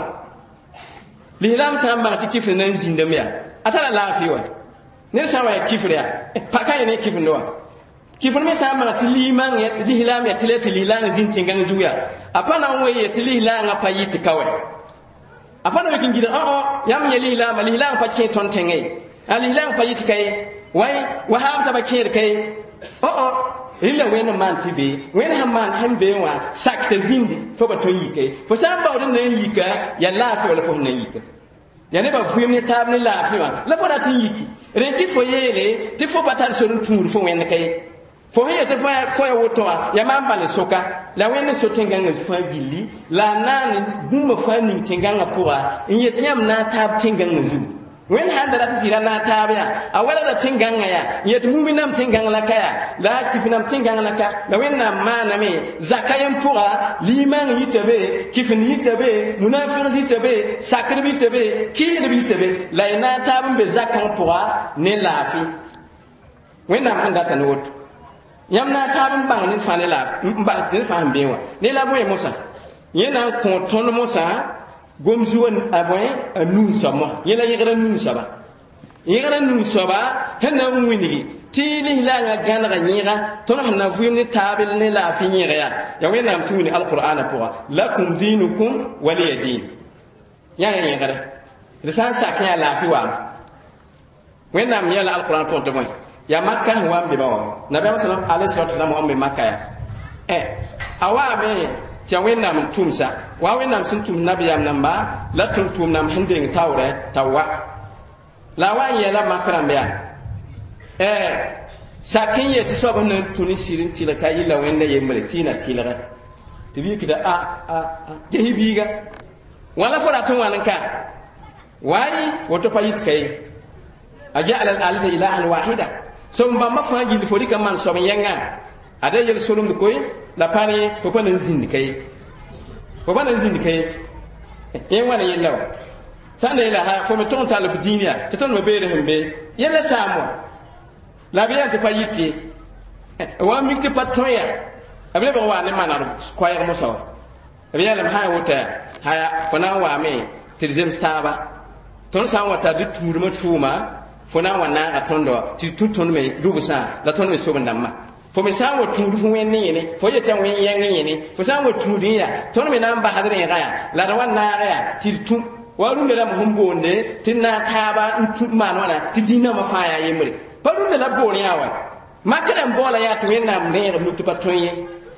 lilam sambang ti kifin nan zinde miya atala lafi wa ne sa wa kifriya pakay ne kifin do kifin me sa ma ti liman ya lilam ya tilati lilan zin tingan zuya apana waye ti lilan pa yiti kawe apana we kingida yam ya lilan pa ke ton tenge alilan pa yiti kai wai wa habsa ba ke kai illa wen man tibe wen hamman hambe wa sakta zindi fo ba to yike fo sa ba odin ne yika ya lafi wala fo ne yika yani ba fu mi tabni lafi wa la fo da tin yiki renki fo yele ti fo batal so tour fo wen kai fo he te fo ya woto ya mamba le soka la wen so tenganga fa gilli la nani gumba fa ni tenganga pura in yeti yam na tab tenganga zu wen handa da tira na tabya a wala da tenganga ya yeti mu'minam tenganga la kaya la kifinam tenganga la ka la wen na mana me zakayam pura liman yitabe kifin yitabe munafiq yitabe sakri yitabe kiri yitabe la ina tabun be zakan pura ne lafi wen na handa ta no yam na tabun bang ni fa ne la mba ni fa mbewa ne la boye musa yena ko ton musa gomzuwan aboy nun sama yela yigara nun saba hana wini tili hilanga ganaga nyiga ton hana fuyni tabil ne la fi nyiga ya wena mtuni alquran pour lakum dinukum waliyadin ya yigara risan sakya la fi wa wena mi yala alquran pour de moy ya makka wa be bawo nabi sallallahu alaihi wasallam am be makka ya awame tɩ wẽnnaam n tʋmsa wa wẽnnaam sẽn tʋm nabiyaam namba la tʋm nam sẽn deng taoorɛ t'a wa la wa n yɛla mak rãmb yaa sak n yetɩ soab n na n tũ ne sɩr n tɩlka yɩla wẽnda yembre tɩ y na tɩlgɛ tɩ b yikda ges biiga wala fo rat n wan n ka waayi woto pa yit ka ye aja'ala al-alihata ilahan wahida so bãmba fãa gill fo rɩka man soab yẽngã ada yel solomd koy la pare fo pa nan zĩnd ka ye fo pa nan zĩnd ka ye yẽ wa na yella wa sãn da yela ha fo me tog n tall f dĩin yaa tɩ tõnd me beere sẽn be yella saam wa la b yaa tɩ pa yɩte wa mik tɩ pa tõe ya b lebg waa ne manad koɛɛg mosã wa b yɛlem sã wota haya fo na n waame tɩ d zems taaba tõnd sã n wa tar d tuudmã tʋʋma fo na n wa naaga tõndo tɩ d tũ tõnd me rʋbsã la tõnd me sob-dãmbã fo me sã n wa tũud fo wẽnd ne yẽne fo yetɩ wẽn yɛng ne yẽne fo sã n wa tũud n ya tõnd me na n basd rẽega ya la d wa naaga ya tɩ d tũ wa rũndã rãmb sẽn boonde tɩ d na taaba n tũ maan wãna tɩ dĩinãmbã fãa yaa yembre pa rũndã la boor yã wa makd n baoola yaa tɩ wẽnnaam rẽeg b nug tɩ pa tõe ye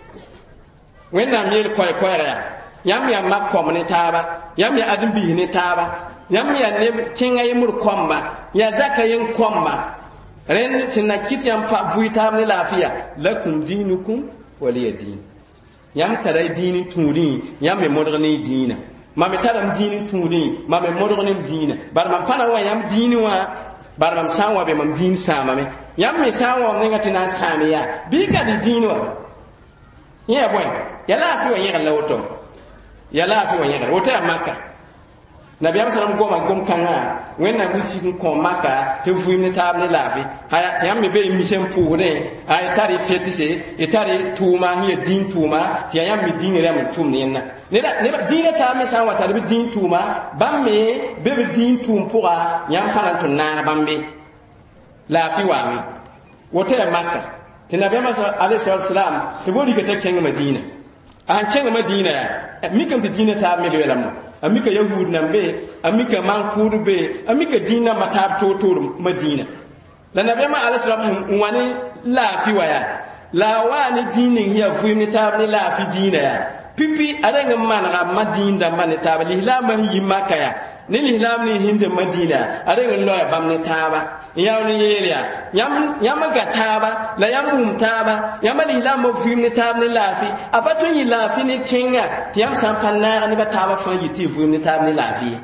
wẽnnaam yeel koɛɛg yaa yãmb yaa mak kom ne taaba yãmb yaa adem-biis ne taaba yãmb yaa neb tẽngã yembr kɔmba yaa zaka yen kɔmba rẽnd sẽn na kɩt yãmb pa vʋɩ taab ne laafɩya lakum diinukum waliya diin yãmb tara y diin n tũudẽ yãmb me modg ne y diinã mam me tara m diin n tũudẽ mam me modg ne m diinã bara mam pa na n wa yãmb diinẽ wã bara mam sã n wa be mam diin sãamame yãmb me sã n wa m nengã tɩ na n sãame yaa bɩ ka dɩ diin wa yẽ bõe ya laafɩ wa yẽgr la woto ya laafɩ wa yẽgr woto yaa maka nabiyam salam goma gom kãngã wẽnnaam ne sig n kõ maka tɩ b vɩɩm ne taab ne laafɩ aya tɩ yãmb me bee mise n pʋʋsdẽ a tar y fetse y tar y tʋʋma sẽn ya diin tʋʋma tɩ ya yãmb me diinã rãmb n tʋmd yẽnna diinã taab me sã n wa tar b diin tʋʋma bãmb me be b diin tʋʋm pʋga yãmb pa na n tʋm naag bãmbe laafɩ waame woto yaa maka tɩ nabiyam alayhi salatu wasalam tɩ bo rɩka t'a kẽng Madina a sãn kẽng Madina yaa mikame tɩ diinã taab me loeelame amika yahud nan be amika mankudu be amika dina matab totor Madina la nabiyama alayhi salam wani lafi waya la wani dinin ya fuimi tab ni lafi dina ya pipi arenga manga Madina man tab li la man yimaka ya ni lihlam ni hinde Madina arenga loya bamne taba yawni yeria yam ga taba la yam taba yam lihlam mo fuimi tab ni lafi apatu yi lafi ni tinga tiyam sampanna ni bataba fa yiti fuimi tab ni lafi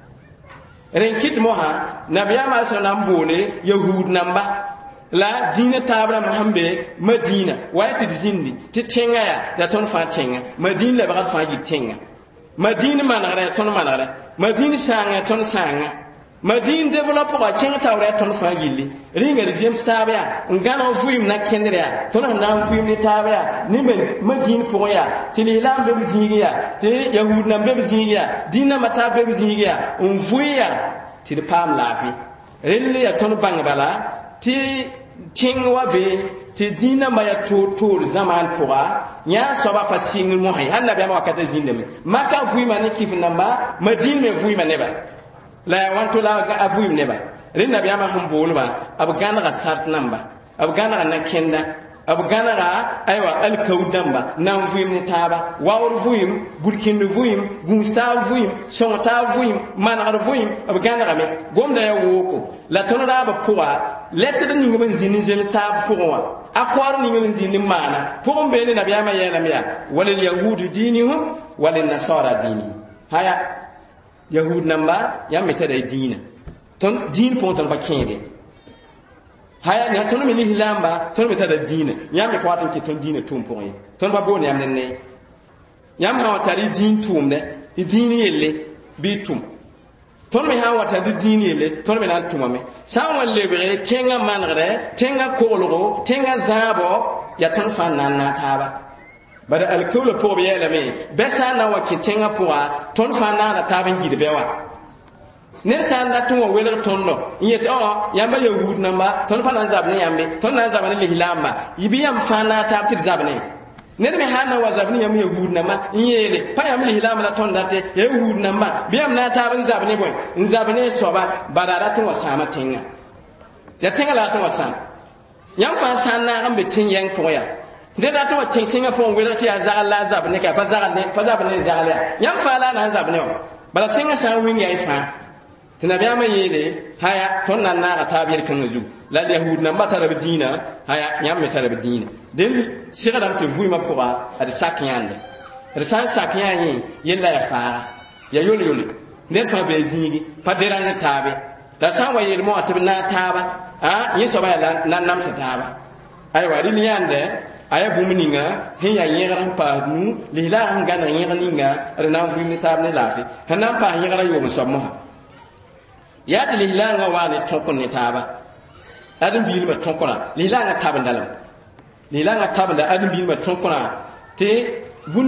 ren kit moha nabiyama sallam bole yahud namba la dina tabra mahambe Madina wayati zindi ti tinga ya da ton fa tinga Madina la bagat fa yi tinga Madina manara ton manara Madina sanga ton sanga Madina developer wa kinga tawra ton fa yilli ringa de James tabya ngana fuim na kendria ton na fuim ni tabya ni Madina pour ya ti lilam be zingiya ti yahud na be zingiya dina mata be zingiya on vuya ti de pam lafi renne ya ton bangabala ti kingwa be ti dina maya to zaman pora nya soba pa singul mo hay hanna be ma kata zindeme maka fuima ni kif namba Madina me fuima neba la wanto la ga avuim neba rinna be ma hum bolba ab gana sart namba ab gana na kenda ab gana aywa al kaudamba nan vuim ni taba wawr vuim burkin vuim gusta vuim sonta vuim manar vuim ab gana me gomda ya woko la tonra ba puwa lettre ni ngam zini jem sab puwa akor ni ngam zini mana puwa be ni nabiyama yela miya walil yahud dinihum walin nasara dini haya yahud namba ya meta da dina ton din pontal ba kende haya ni ton mi lihilamba ton meta da dina ya me kwatan ki ton dina tum poye ton ba boni am ne yam ha tari din tum de dini yelle bi tum ton me ha wata di dini yelle ton me nan tumame sa wan lebre tenga manre tenga koloro tenga zabo ya ton fan nan na taba bada alkawla pour yela me besa na wakitenga pour ton fana na tabin gidbewa ne sanda tun wa weler tondo yet yamba yahud namba ton fana zabne yambe ton na zabne lihilamba yibiyam fana tabti zabne ne me hana wa zabne yam yahud namba yele pa yam lihilamba na ton date yahud namba biyam na tabin zabne boy zabne soba badara tun wa sama tenga ya tenga la tun wa sam yam fa sanna ambe tin yang poya de da to tinga pon wela ti azal la zab ne ka pa zab ne zagal ya yam fa la na zab ne bala tinga sa wing ya ifa tinabiya ma yele haya ton nan na ta biyar kan zu la yahud nan ba tarab dina haya yam me tarab dina den sigadam te vuima poa ad sakyande resan sakyan yella ya fa ya yole ne fa be zingi pa deranga tabe da san wa yel mo atibna taba yi so ba nan nam sa taba ay wa rin yande aya bumuninga hin ya yegaran pa nu lila an gana yeganinga rena vuima tab ne lafi hanan pa yegara yo musamma ya ti lila nga wa ne tokon ne taba adin bil ma tokona lila nga tabandalam lila nga tabanda adin bil ma tokona te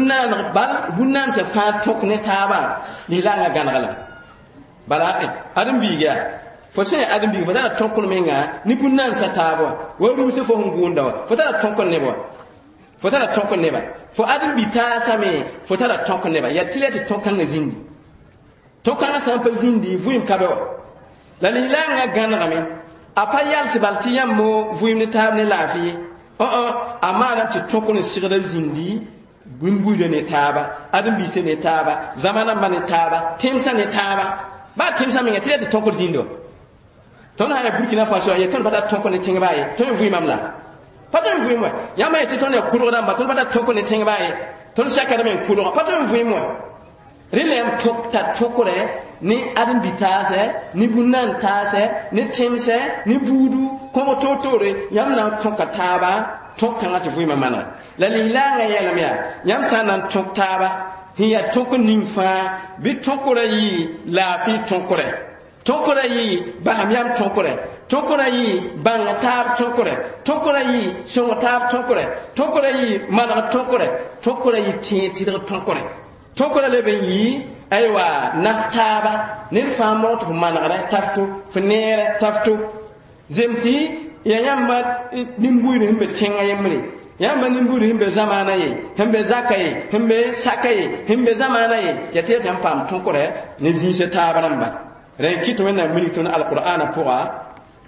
bunnan sa fa tok ne taba lila nga ganagalam bala adin biga fo se adin biga bada tokon menga ni bunnan sa taba wa rum se fo ngunda wa fo tara tokon ne ba fo tara tokon ne ba fo adin bi ta same fo tara tokon ne ba ya tilete tokan na zindi tokan sa pa zindi vuim kabewa la lila nga ganagame apa yal sibalti yammo vuim ne tab ne lafi amana ti tokon sigara zindi bumbude ne taba adin bi se ne taba zamana man taba timsa ne taba ba timsa mi ngati to tokor zindo ton ha Burkina Faso ya ton bada tokon ne tinga baye ton vuim amla paton vuim wa yama ti ton ne kuro da ba ton bada tokon ne tinga baye ton shaka da men kuro paton vuim wa rilem tokta tokore ni adin bitase ni bunnan tase ni timse ni budu komo totore yamna tokataba tokkanga te vuima mana la lilanga yelamya yam sanan toktaba hiya tokun nimfa bi tokora yi la fi tokora yi baham yam tokora yi banga tab tokora yi songo tab tokora yi mana tokora yi tinti tokora le ben yi aywa naftaba nil famot fu manara taftu fenere taftu zemti ya yamba nimburi himbe tenga yemri yamba nimburi himbe zamana ye himbe zakaye himbe sakaye himbe zamana ye ya tete pam tonkore ne zinse tabaramba ren kito wena milito na alqur'ana poa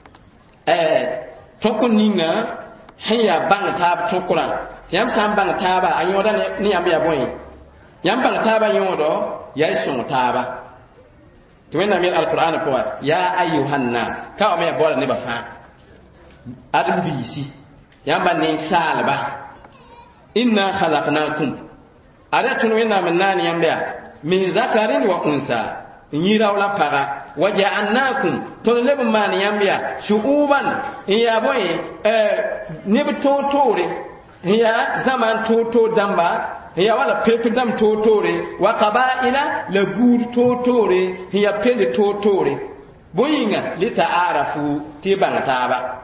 tokon ninga hanya bang tab tokora yam sam bang taba ayoda ni yamba ya boy yam bang taba yodo ya son taba to wena mil alqur'ana poa ya ayyuhan nas ka o me bola ne ba fa adam bisi yamba ne salba inna khalaqnakum ada tunu wena manani yamba min zakarin wa unsa yira wala para waja'annakum to lebe man yamba shu'uban ya boy ne totore ya zaman toto damba ya wala pepe dam totore wa qaba'ila la bur totore ya pele totore boyinga lita'arafu tibanga taba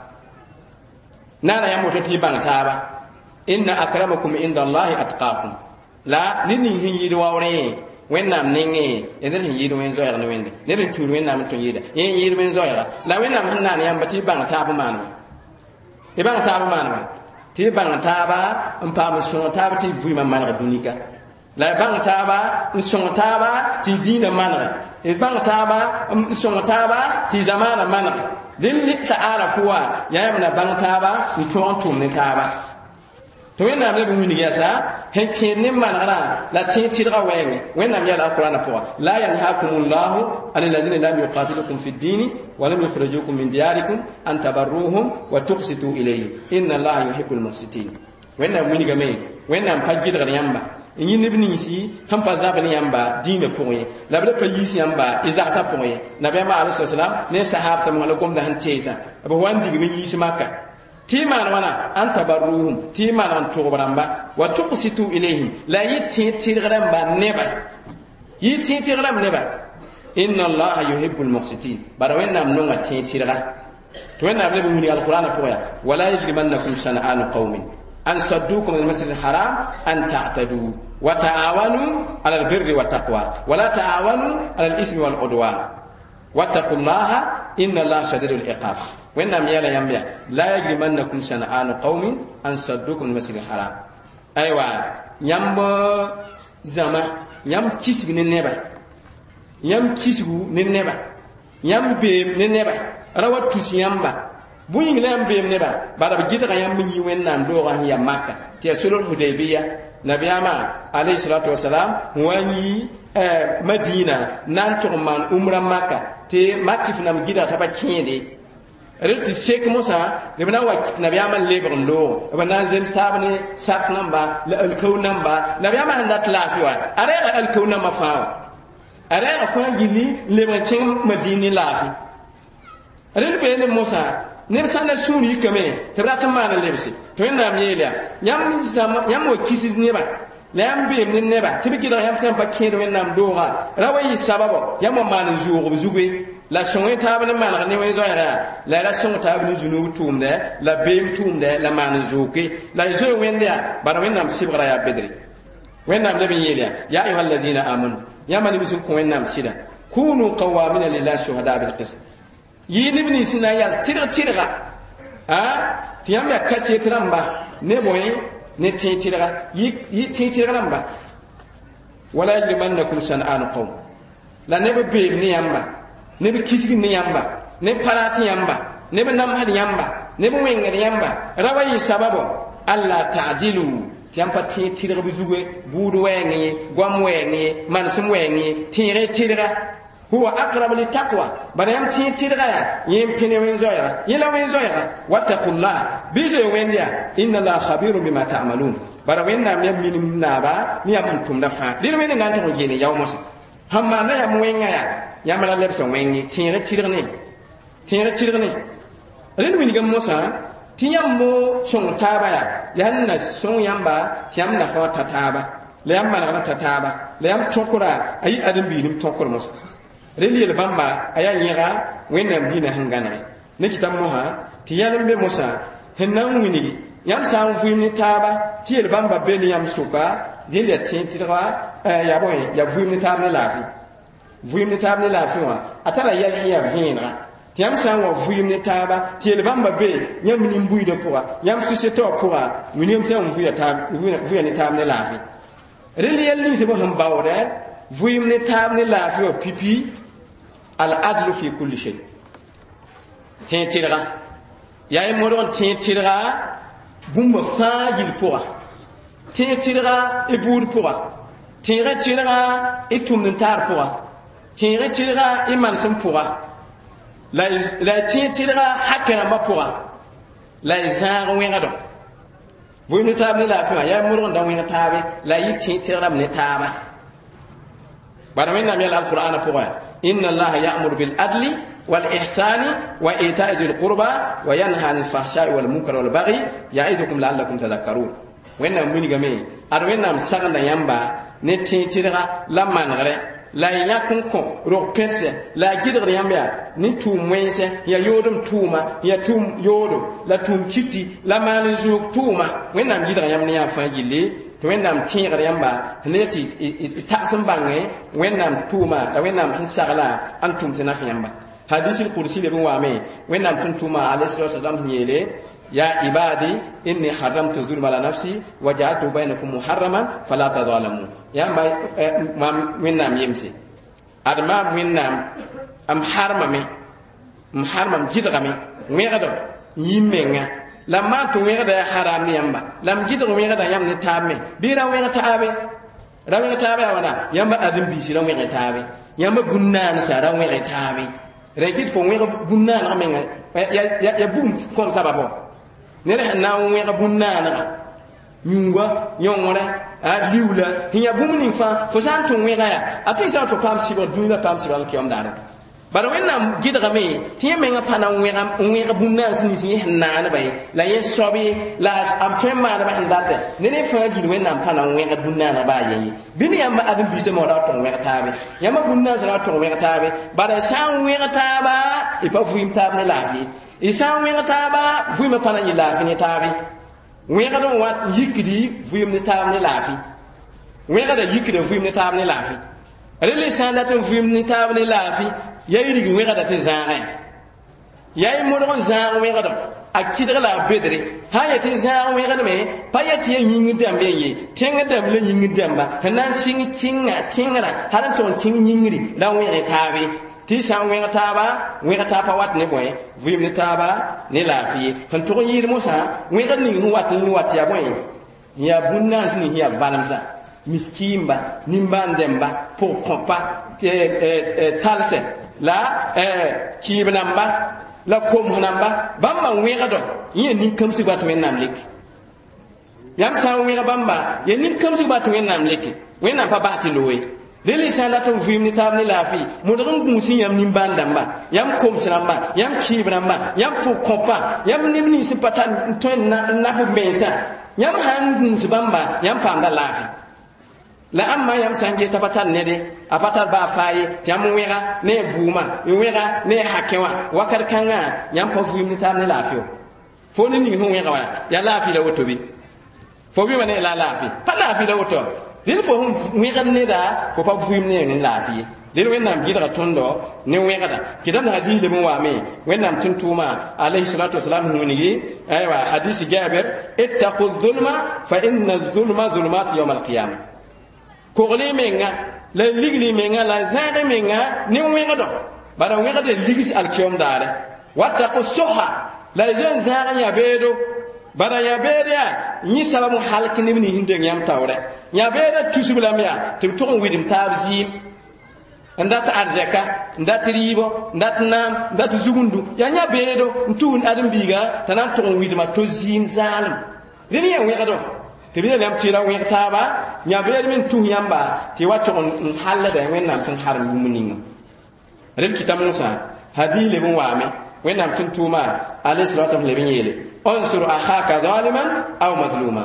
nana ya moto tibanga taba inna akramakum inda allahi atqakum la nini hinyi wawre wennam ninge eder hinyi do wenzo ya no wende neder tur wennam to yida yen yir wenzo ya la wennam hanna ne yamba tibanga taba manu tibanga taba manu tibanga taba mpam so taba ti vuima manra dunika la bang taba nsong taba ti dina manra bang taba nsong taba ti zamana manra din likta arafuwa ya yamna bang taba ni tontum ne taba to wena me bu ni yasa henke ne manara la tintirga wenge wena me alquran po la yanhaakumullahu anil ladina lam yuqatilukum fid din wa lam yukhrijukum min diyarikum an tabarruhum wa tuqsitu ilayhi inna allaha yuhibbul muqsitin wena mu ni game wena pagidra yamba yin ibni si hampa zabani yamba dina poye la bada pa yisi yamba izasa poye nabi ma alayhi salam ne sahab sa ngalo gom da hanteza aba wandi mi yisi makka timan wana anta barruhum timan an tobramba wa tuqsitu ilayhim la yiti tirgramba neba yiti tirgram neba inna allaha yuhibbul muqsitin barawena mnonga tirga to wena nabi mu ni alquran poya wala yajrimannakum shana'an qaumin an saddukum al-masjid al-haram an ta'tadu wa ta'awanu 'ala al-birri wat taqwa wa la ta'awanu 'ala al-ithmi wal 'udwan wattaqullaha inna allaha shadidul iqab wenna miyala yambia la yajrimannakum shana'anu qaumin an saddukum al-masjid al-haram aywa yamba zama yam kisgu ne neba yam kisgu ne neba yam be ne neba rawat tus yamba buyin lam beem neba bara gidra yam yi wennam do ga ya makka te sulul hudaybiya nabiyama alayhi salatu wassalam wani madina nan to man umra makka te makif nam gidra ta ba kinde reti shek musa le bana wa nabiyama lebron lo bana zen tabne saf namba la alkaw namba nabiyama handat lafiwa are alkaw namba fa are fa gili lebron chen madini lafi are be ne musa neb sã n la sũur yikame tɩ b rat n maan n lebse tɩ wẽnnaam yeel yaa yãmb wa kisis neba la yãmb beem ne neba tɩ b gɩdg yãmb sẽn pa kẽed wẽnnaam doogã ra wa yɩ sababo yãmb wa maan n zoog b zuge la sõng taab ne maneg ne wẽ-zoɛɛga yaa la ra sõng taab ne zunub tʋʋmdɛ la beem tʋʋmdɛ la maan n zooke la y zoe wẽnd yaa bara wẽnnaam sɩbgra yaa bedre wẽnnaam leb n yeel yaa ya ayuha alladina amanu yãmba neb sẽn kõ wẽnnaam sɩda kunu qawamina lillahi shuhada bilqist yi libni sina ya tirga ti yam ya kaset ramba ne boy ne tirga yi tirga ramba wala yajrimannakum shan'an qawm la ne be ne yamba ne be kisigi ne yamba ne parati yamba ne be nam hadi yamba ne be wenga yamba rawayi sababo alla ta'dilu tiampa tirga buzuge budu wengi gwam wengi man sum wengi tirga هو أقرب للتقوى بدأم تيرغا يمكن وين زويرا يلا وين زويرا واتقوا الله بيزو وين ديا إن الله خبير بما تعملون بدا وين نام يمين نابا نيام أنتم دفع دير وين نانتو جيني يوم مس هم ما نيام وين يا ملا لبس وين تيرغني رين وين جم موسى تيام مو شون تابا يا هن شون يامبا تيام نفوا تتابا ليام ملا تتابا ليام تكورا أي أدم بينم تكور موسى reli bamba aya yega wennam dina hangana ne kitam moha ti yalam be musa hennan winigi yam sa fu ni taba ti el bamba be ni yam suka dil ya tin tira ya boy ya fu ni tab ne lafi fu ni tab ne lafi wa atara ya ya vina ti yam sa wa fu ni taba ti el bamba be yam ni mbui de poa yam su se to poa wini yam sa fu ya tab fu ni tab ne lafi reli yalli se bo ham bawde fu ni tab ne lafi wa pipi العدل في كل شيء تيتيرا يا مودون تيتيرا بوم فاجل بورا تيتيرا ابود بورا تيتيرا اتوم نتار بورا تيتيرا ايمان سم بورا لا تيتيرا حكنا ما بورا لا يزار وينغدو بوين تاب لا فما يا مودون دا وين تابي لا يتيرا من تابا بارمنا من القران بورا إن الله يأمر بالعدل والإحسان وإيتاء ذي القربى وينهى عن الفحشاء والمنكر والبغي يعظكم لعلكم تذكرون وإن من جميع أروينا مسكنا ينبا نتيتيرا لما نغري لا يكون كون روبس لا جدر ينبا نتوم وينسه يا يودم توما يا توم يودو لا توم كيتي لا ما نزوك توما وإن جدر ينبا فاجلي wẽnnaam tẽegr yãmba ne tɩ tagsem bãnge wẽnnaam tʋʋma la wẽnnaam sẽn sagla n tʋm tɩ naf yãmba hadis l-kursi leb n waame wẽnnaam tʋm tʋʋma alayhi salatu wasalam sẽn yeele ya ibadi inni haramtu zulma ala nafsi wa ja'altu bainakum muharraman fala tadhalamu yãmba mam wẽnnaam yemse ad maam wẽnnaam m harmame gɩdgame wẽgdem yĩmmenga la ma to wẽgda haram ne yamba lam gɩdg wẽgda yãmb ne taabme bɩ ra wẽg taabe wana yãmba adem biisi ra wẽg taabe yãmba bũn-naan sa ra wẽg taabe ra kɩt fo wẽg bũn-naaneg menga ya bũmb kõn sababo ned sẽn na n wẽg bũn-naanega yũnga yõngre liula sẽn ya bũmb ning fãa fo sã n tʋm wẽga yaa a tɩ sã fo paam sɩbg dũnila paam sɩbg n kɩom daare bara wẽnnaam gɩdgame tɩ yẽ menga pa na n wẽg bũn-naan sẽn nins yẽ sẽn naaneba ye la yẽ soab ye la b tõe n maaneba sẽn datɛ ne ne fãa gil wẽnnaam pa na n wẽg bũn-naanã baa ye ye bɩ ne yãmb adem-biisã ma ra tʋg wẽg taabe yãmba bũn-naan sã ra tʋg wẽg taabe bara sã n wẽg taaba y pa vɩɩm taab ne laafɩ y sã n wẽg taaba vɩɩmã pa na yɩ laafɩ ne taabe wẽgd n wat yikdi vɩɩm ne taab ne laafɩ wẽgda yikda vɩɩm ne taab ne laafɩ rele sã n dat n vɩɩm ne taab ne laafɩ ya yiri wẽgda tɩ zãagẽ yaa y modg n zãag wẽgdem a kɩdg la a bedre sã n ya tɩ zãag wẽgdme pa ya tɩ ya yĩng dãmb ye tẽng dãmb la yĩng dãmba sẽn na n sɩng kɩnga tẽngrã hal n tʋg n kĩng yĩngri la n wẽge taabe ti san wẽng taaba wat ne bõe vɩɩm ne taaba ne laafɩ tɩ tʋg yɩɩd mosã wẽgd ning sẽn wat yaa bõe ya bũn-naan sẽn ning ya valemsa miskiimba nimbãan-dẽmba pʋg-kõpa talsɛ la kɩɩb namba la koms namba bãmba wẽgdɔ yẽ nin-kãmsg bat wẽnnaam lek yãmb sã n wẽg bãmba ya nin-kãmsg bat wẽnnaam leke wẽnnaam pa bas tɩ loe dele sã n dat n vɩɩm ne taab ne laafɩ modg n gũus n yãmb nimbãan-dãmba yãmb koms rãmba yãmb kɩɩb rãmba yãmb pʋg-kõpa yãmb neb nins sẽn pa tar n tõe n naf bẽnsã yãmb sã n gũus bãmba yãmb paamda laafɩ la amma yãmb sã n ges t'a pa tar nede a pa tar baa faa ye tɩ yãmb wẽga ne a buumã wẽga ne a hakẽ wã wakat kãngã yãmb pa vɩɩm ne taab ne laafɩ fo ne ning sẽn wẽga wã yaa laafɩ la woto bɩ fo bɩ ne la laafɩ pa laafɩ la woto dẽl fo sẽn wẽgd neda fo pa vɩɩm ne ne laafɩ ye dẽl wẽnnaam gɩdga tõndo ne wẽgda kɩda na hadiis leb n waame wẽnnaam tʋm tʋʋma alayhi salatu wasalam sẽn wilgi aywa hadisi jabir ittaqu zulma fa inna zulma zulmat yawm alqiyama kogli menga la ligli menga la zãade menga ne wẽgdo bara wẽgd ligs alkiyom daare wattaqu soha la zãn zãag ya beedo bara ya beede ya yĩ sababu halk neb nins sẽn deng yãmb taoorɛ ya beeda tusb lame yaa tɩ b tʋg n widm taab zɩɩm n dat arzɛka n dat rɩɩbɔ n dat naam n dat zugundu yaa yã beedo n tuun ãdem-biiga t'a na n tʋg n widma to zɩɩm zaalem dẽn yã wẽgdo tɩ b yeelame tɩ ra wẽg taaba yã beed me n tus yãmba tɩ wa tʋg n hallda wẽnnaam sẽn harem bũmb ninga rel kɩta mosã hadiis leb n waame wẽnnaam tʋm tʋʋma alayhi salatu leb n yeele unsur akhaka zaliman aw mazluma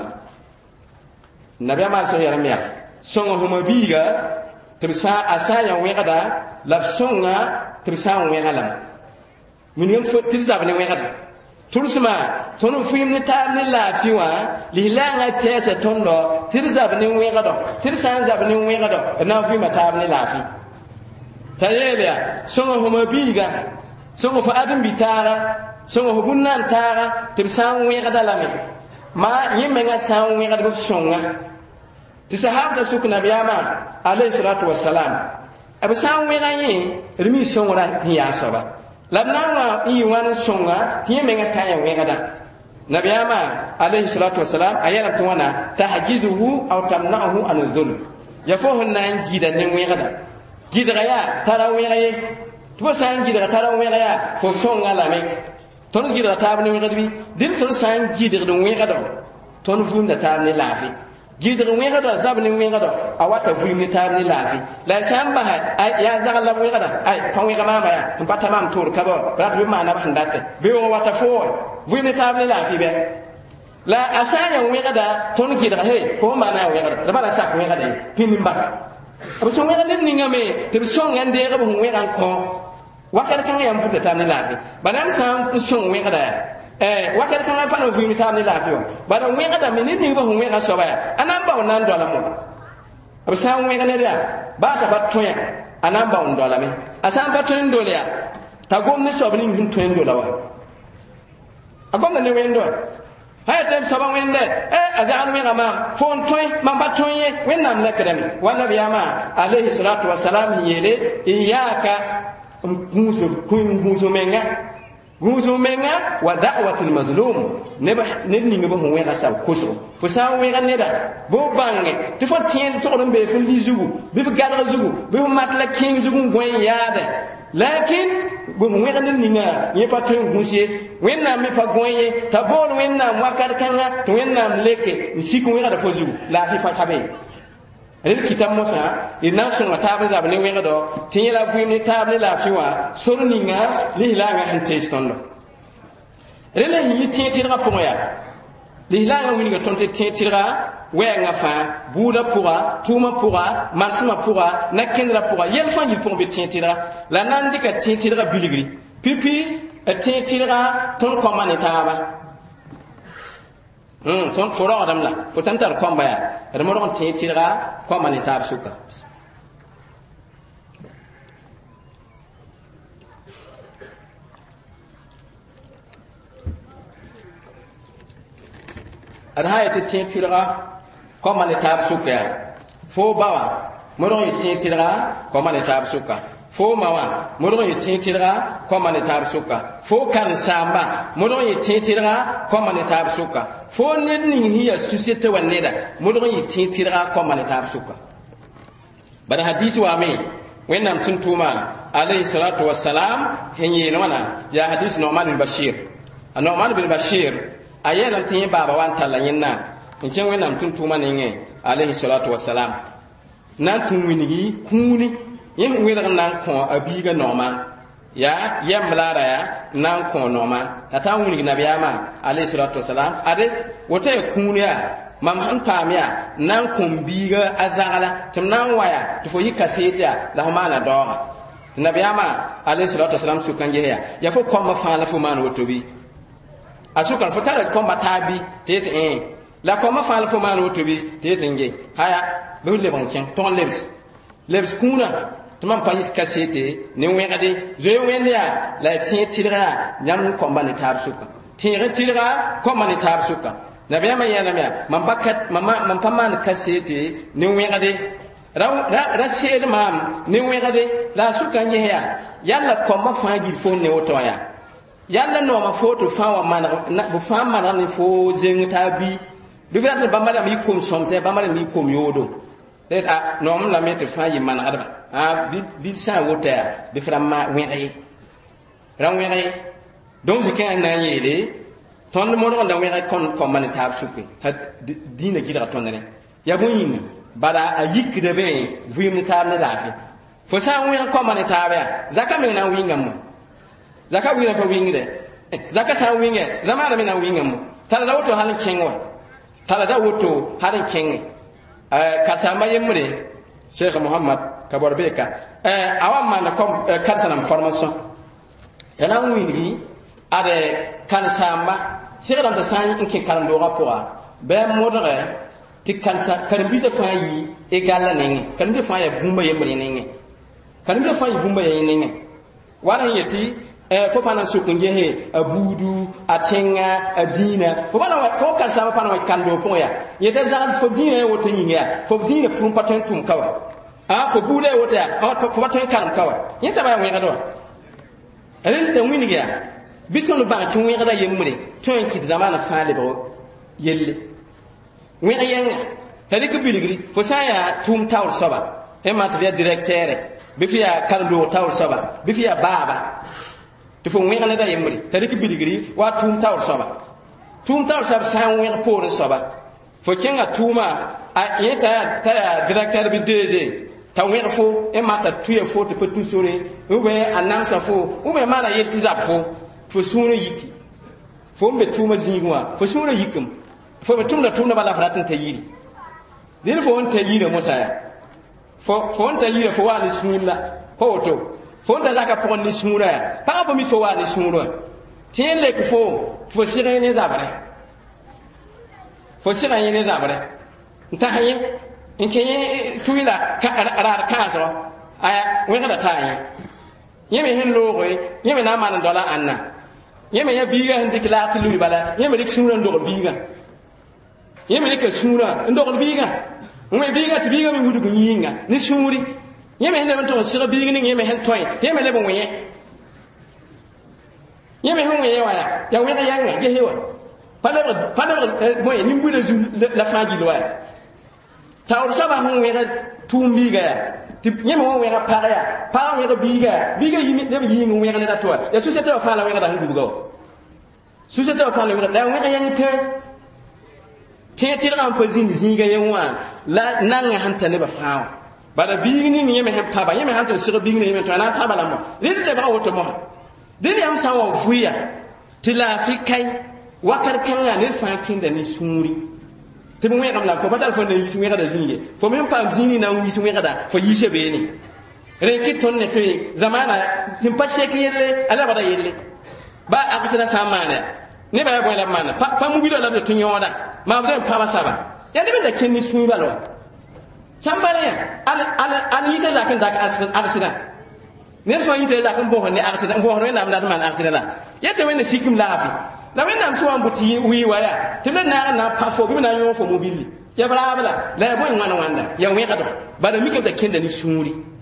nabi amal so yaram ya songo huma biiga tɩ sã a sã n ya wẽgda la b sõnga tɩ b sã n wẽga lame wingame tɩ d zab ne wẽgda tʋlsmã tõnd n vɩɩm ne taab ne laafɩ wã lislaangã tɛɛsa tõndɔ tɩ d zab ne wẽgdɔ tɩ d sã n zab ne wẽgdɔ d na n vɩɩma taab ne laafɩ t'a yeel yaa sõngo fõma biiga sõngo fo adem-bi taaga sõngo fo bũn-naan taaga tɩ b sã n wẽgda lame ma yẽ mengã sã n wẽgd b sõnga tɩ sahabta sʋk nabiyaamã alayhi salatu wasalam b sã n wẽga yẽ d mi sõngrã sẽn yaa soaba la b na n wã n yɩ wãn n sõnga tɩ yẽ mengã sã n ya wẽgda nabiyaamã alayhi salatu wasalam a yɛlame tɩ wãna tahjizuhu aw tamna'uhu an zulm ya fo sẽn na n gɩda ne wẽgda gɩdga yaa tara wẽg ye tɩ fo sã n gɩdga tara wẽg yaa fo sõnga lame tõnd gɩdga taab ne wẽgd bɩ dẽn tõnd sã n gɩdgd wẽgdɔ tõnd vũmda taab ne laafɩ gɩdg wẽgdɔ zab ne wẽgdɔ a wata vũum ne taab ne laafɩ la sã n basa yaa zagl la wẽgda ay pa wẽga maama yaa n pa ta maam tʋʋr ka ba rat bɩ maana b sẽn datɛ beoog wata fo wa vũum ne taab ne laafɩ bɛ la a sã n ya wẽgda tõnd gɩdga he fo n maana ya wẽgda d bala sak wẽgda ye pĩnd n bas b sẽn wẽgd d ningame tɩ b sõng n deeg b sẽn wẽga n kõ wakat kãngã yam vũmda taab ne laafɩ bala b sã n sõng wẽgda yaa wakat kãngã pa na vũum taab ne laafɩ wã bala wẽgda me ned ning b sẽn wẽga soaba yaa a na n bao na n dɔla mo b sã n wẽg ned yaa baa t'a pa tõe a na n bao n dɔlame a sã n pa tõe n dol yaa t'a gom ne soab ning sẽn tõe n dola wa a gomda ne wẽnd wa haya tɩ b soaba wẽnde a zagl wẽga maam fo n tõe mam pa tõe ye wẽnnaam lɛkdame wa nabiyaamã alayhi salatu wasalam sẽn yeele iyaaka n gũusu menga gũusu menga wa da'watul mazlum neb ning b sẽn wẽga sab kosgo fo sã n wẽga neda bo bãnge tɩ fo tẽed togd n bee f li zugu bɩ f gadg zugu bɩ f mat la kẽng zugu n gõe n yaadɛ lakin b sẽn wẽg ned ninga yẽ pa tõe n gũs ye wẽnnaam me pa gõe ye t'a bool wẽnnaam wakat kãngã tɩ wẽnnaam leke n sik n wẽgda fo zugu laafɩ pa ka be rel kɩtame mosã d na n sõnga taab n zab ne wẽgdɔ tɩ yẽ la vɩɩm ne taab ne laafɩ wã sor ninga lislaangã sẽn tees tõndo rel sẽn yɩ tẽeg tɩrgã pʋgẽ yaa lislaangã wilga tõnd tɩ tẽeg tɩrga wɛɛngã fãa buudã pʋga tʋʋmã pʋga marsmã pʋga na-kẽndrã pʋga yɛl fãa yɩl pʋgẽ be tẽeg tɩrga la na n dɩka tẽeg tɩrga bilgri pipi tẽeg tɩrga tõnd kõma ne taaba tõnd fo rogdame la fo tãn tar kõmba yaa d modg n tẽeg tɩrga kõma ne taab sʋka ad ha yetɩ tẽeg tɩrga kõma ne taab sʋka yaa fo ba wã modg n yɩ tẽeg tɩrga kõma ne taab sʋka fo mawa modon yi tintirga ko man tab suka fo kan samba modon yi tintirga ko man tab suka fo ned ning hiya société wa neda modon yi tintirga ko man tab suka bada hadisi wa me wennam tuntuma alayhi salatu wassalam henyi nona ya hadis Nu'man bin Bashir Nu'man bin Bashir ayena tin baba wan talla yinna kin wennam tuntuma ninge alayhi salatu wassalam nan tun winigi kuni yin wira nan ko abiga Nu'man ya yamlara ya nan ko Nu'man ta winigi nabiyama alayhi salatu wassalam ade wote kuni ya mam han pamya nan kon biga azala tum nan waya to fo yika setia la mana doga nabiyama alayhi salatu wasalam su kan ya fo kom fa la fo man woto bi asukan fo tare kom batabi tete la kom fa la fo man woto bi tete nge haya be le bon ken ton lebs kuna tumam pa yika sete ni wegade je wende ya la tin tilra nyam kom ban tab suka tin tilra kom ban tab suka nabiyama yana miya man bakat man paman kasete ni wegade ra sed mam ni wegade la suka nyeya yalla ko ma faji fo ne wotoya yalla no ma foto fa wa man bu fa man ni fo zengta bi du vrat ba madam yikum somse ba madam yikum yodo et a no mun la mete fa yi man adaba bi sa wotaya bi framma wegade ran wegade donc c'est qu'un yele ton mo do ndaw kon man tab supi had dina gidra tonne ya boyin bada ayik de be vuyim tab na dafi fo sa wi kon man tab ya zaka me na wingam zaka wi na to wingde zaka sa winge zamana me na wingam tala da woto halin kenwa tala da woto halin kenwe kasama yemre Sheikh Muhammad Kabarbeka awam man kom karsanam formation yana wingi ade kan samba sigram da san inke kan do rapora be modere ti kan sa kan bi da fayi e galla nenge kan bi fayi bumba yemre nenge kan bi fayi bumba nenge wala yeti fo pana sukunje he abudu atenga adina fo bana fo kan sa pana kan do poya yete zan fo dina woto nyinga fo dina prum patentum kawa fo bude woto ya fo paten kan kawa yesa ba wi gado ren da wini ya biton ba tun wi gada yemre tun ki zamana fale ba yelle wi yanga hadi ko biligri fo saya tum tawr soba e ma tafiya directeur bi fiya karlo tawr soba bi fiya baba to fo wi gada yemre hadi ko biligri wa tum tawr soba sa wi por soba fo kenga tuma a yeta ta directeur bi DG ta wi fo e ma ta tuye fo te petu sore ube anansa fo ube mala yeti zap fo sunu yiki fo me tuma zingwa fo sunu yikum fo me tumna bala faratin tayiri din fo on tayiri musaya fo on tayiri fo wali sunna fo to fo on zaka po ni sunna pa po mi fo wali sunna tienle ko fo sirene zabare fo sirene zabare ntahaye inke tuila ka kaso aya wena tayi yeme hin logo yeme na man dola anna yeme ya biga hin dikla tilu bala yeme dik sura ndo biga yeme dik sura ndo biga ume biga ti biga mi wudu yinga ni suri yeme hin le to sira biga ni yeme hin toy yeme le bon weye yeme hin weye waya ya wena yanga je hewa pada boy ni mbuda la faji lo waya tawr saba hun wena tumbiga ya ti yeme won wena paraya pa wena biga yimi de yimi wena ne datwa ya société wa fala wena da hudu go société wa fala wena da wena yangi te ran pazin zinga yanwa la nan hanta ne ba faaw bada bigi ni yeme hem pa ba yeme hanta sira bigi ni yeme to na fa bala mo lidi de ba woto mo dini am sawo fuya tilafi kai wakar kan ne fa kin da ni suri te mo ngam la fo batal fo ne yisu ngada da zinge fo même pas zini na yisu ngada fo yise be ni renki ton ne to zamana tim passe ke yelle ala bada yelle ba aksana samana ne ba boy la mana pa mu bido la to nyoda ma ba pa ba saba ya de da ken ni sumi balo sambale ya an yite zakan da aksana ne fo yite zakan bo ne aksana bo hono na am da man aksana la yete wenne sikim lafi na wena so an buti wi waya tele na pa fo bi na yo fo mobili ya bala la boy ngwana wanda ya we kado bada mi ke da kenda ni suri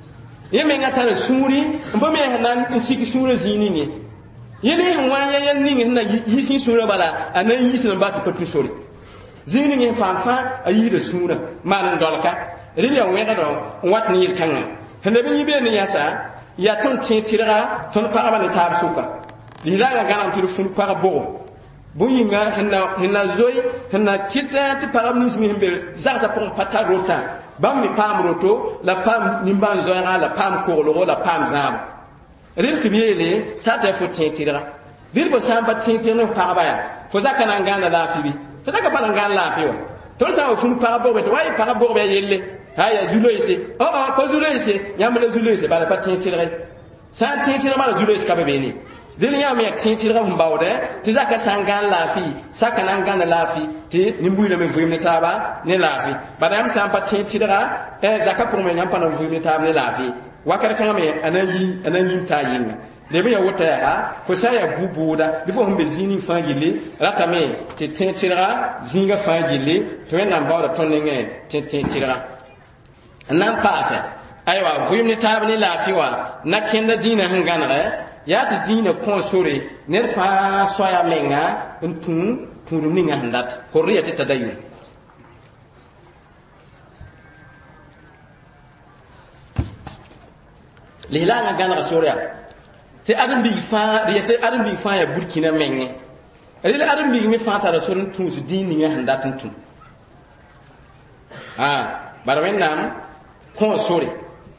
yeme ngata suri mbo me hanan siki sura zinini yele hwanya yan ningi na yisi sura bala anan yisi na batu patu sori zinini fanfa ayi da sura man dolka riya wega do wat ni kanga hande bi be ni yasa ya ton tira ton paraba ni tab suka lilanga ganam tu fun parabo buyinga hina zoy hina kita ti parab nismi himbe zaza pour pata rota bam mi pam roto la pam nimban zoyra la pam korlo la pam zam ril kibiyele stata fo tintira dir fo samba tintira no paraba fo zakana ngana la fibi fo zaka bana ngana la fiwa to sa fun parabo be way parabo be yelle haya zulo ise ko zulo ise yamle zulo ise bala pat tintira sa tintira mala zulo ise kabe ni dil yam yak tintira hum bawde ti zaka sangan lafi saka nangan lafi ti nimbuila me vuyim taba ne lafi badam sampa tintira zaka pour me nyam pana vuyim taba ne lafi wakar kan me anayi tayin de be ya wota ya fo sa ya bubuda di fo humbe zini fangile rata me ti tintira zinga fangile to en nan bawda tonne tintira nan pasa aywa vuyim taba ne lafi wa nakenda dina hangana ya ti dina konsore ner fa soya menga ntun turu ninga handat horiya ti tadayu lilanga gana soria te adam bi fa riyate adam bi fa ya burkina menge rila adam bi mi fa ta rasulun tun su dini ninga handat tun barwenam konsore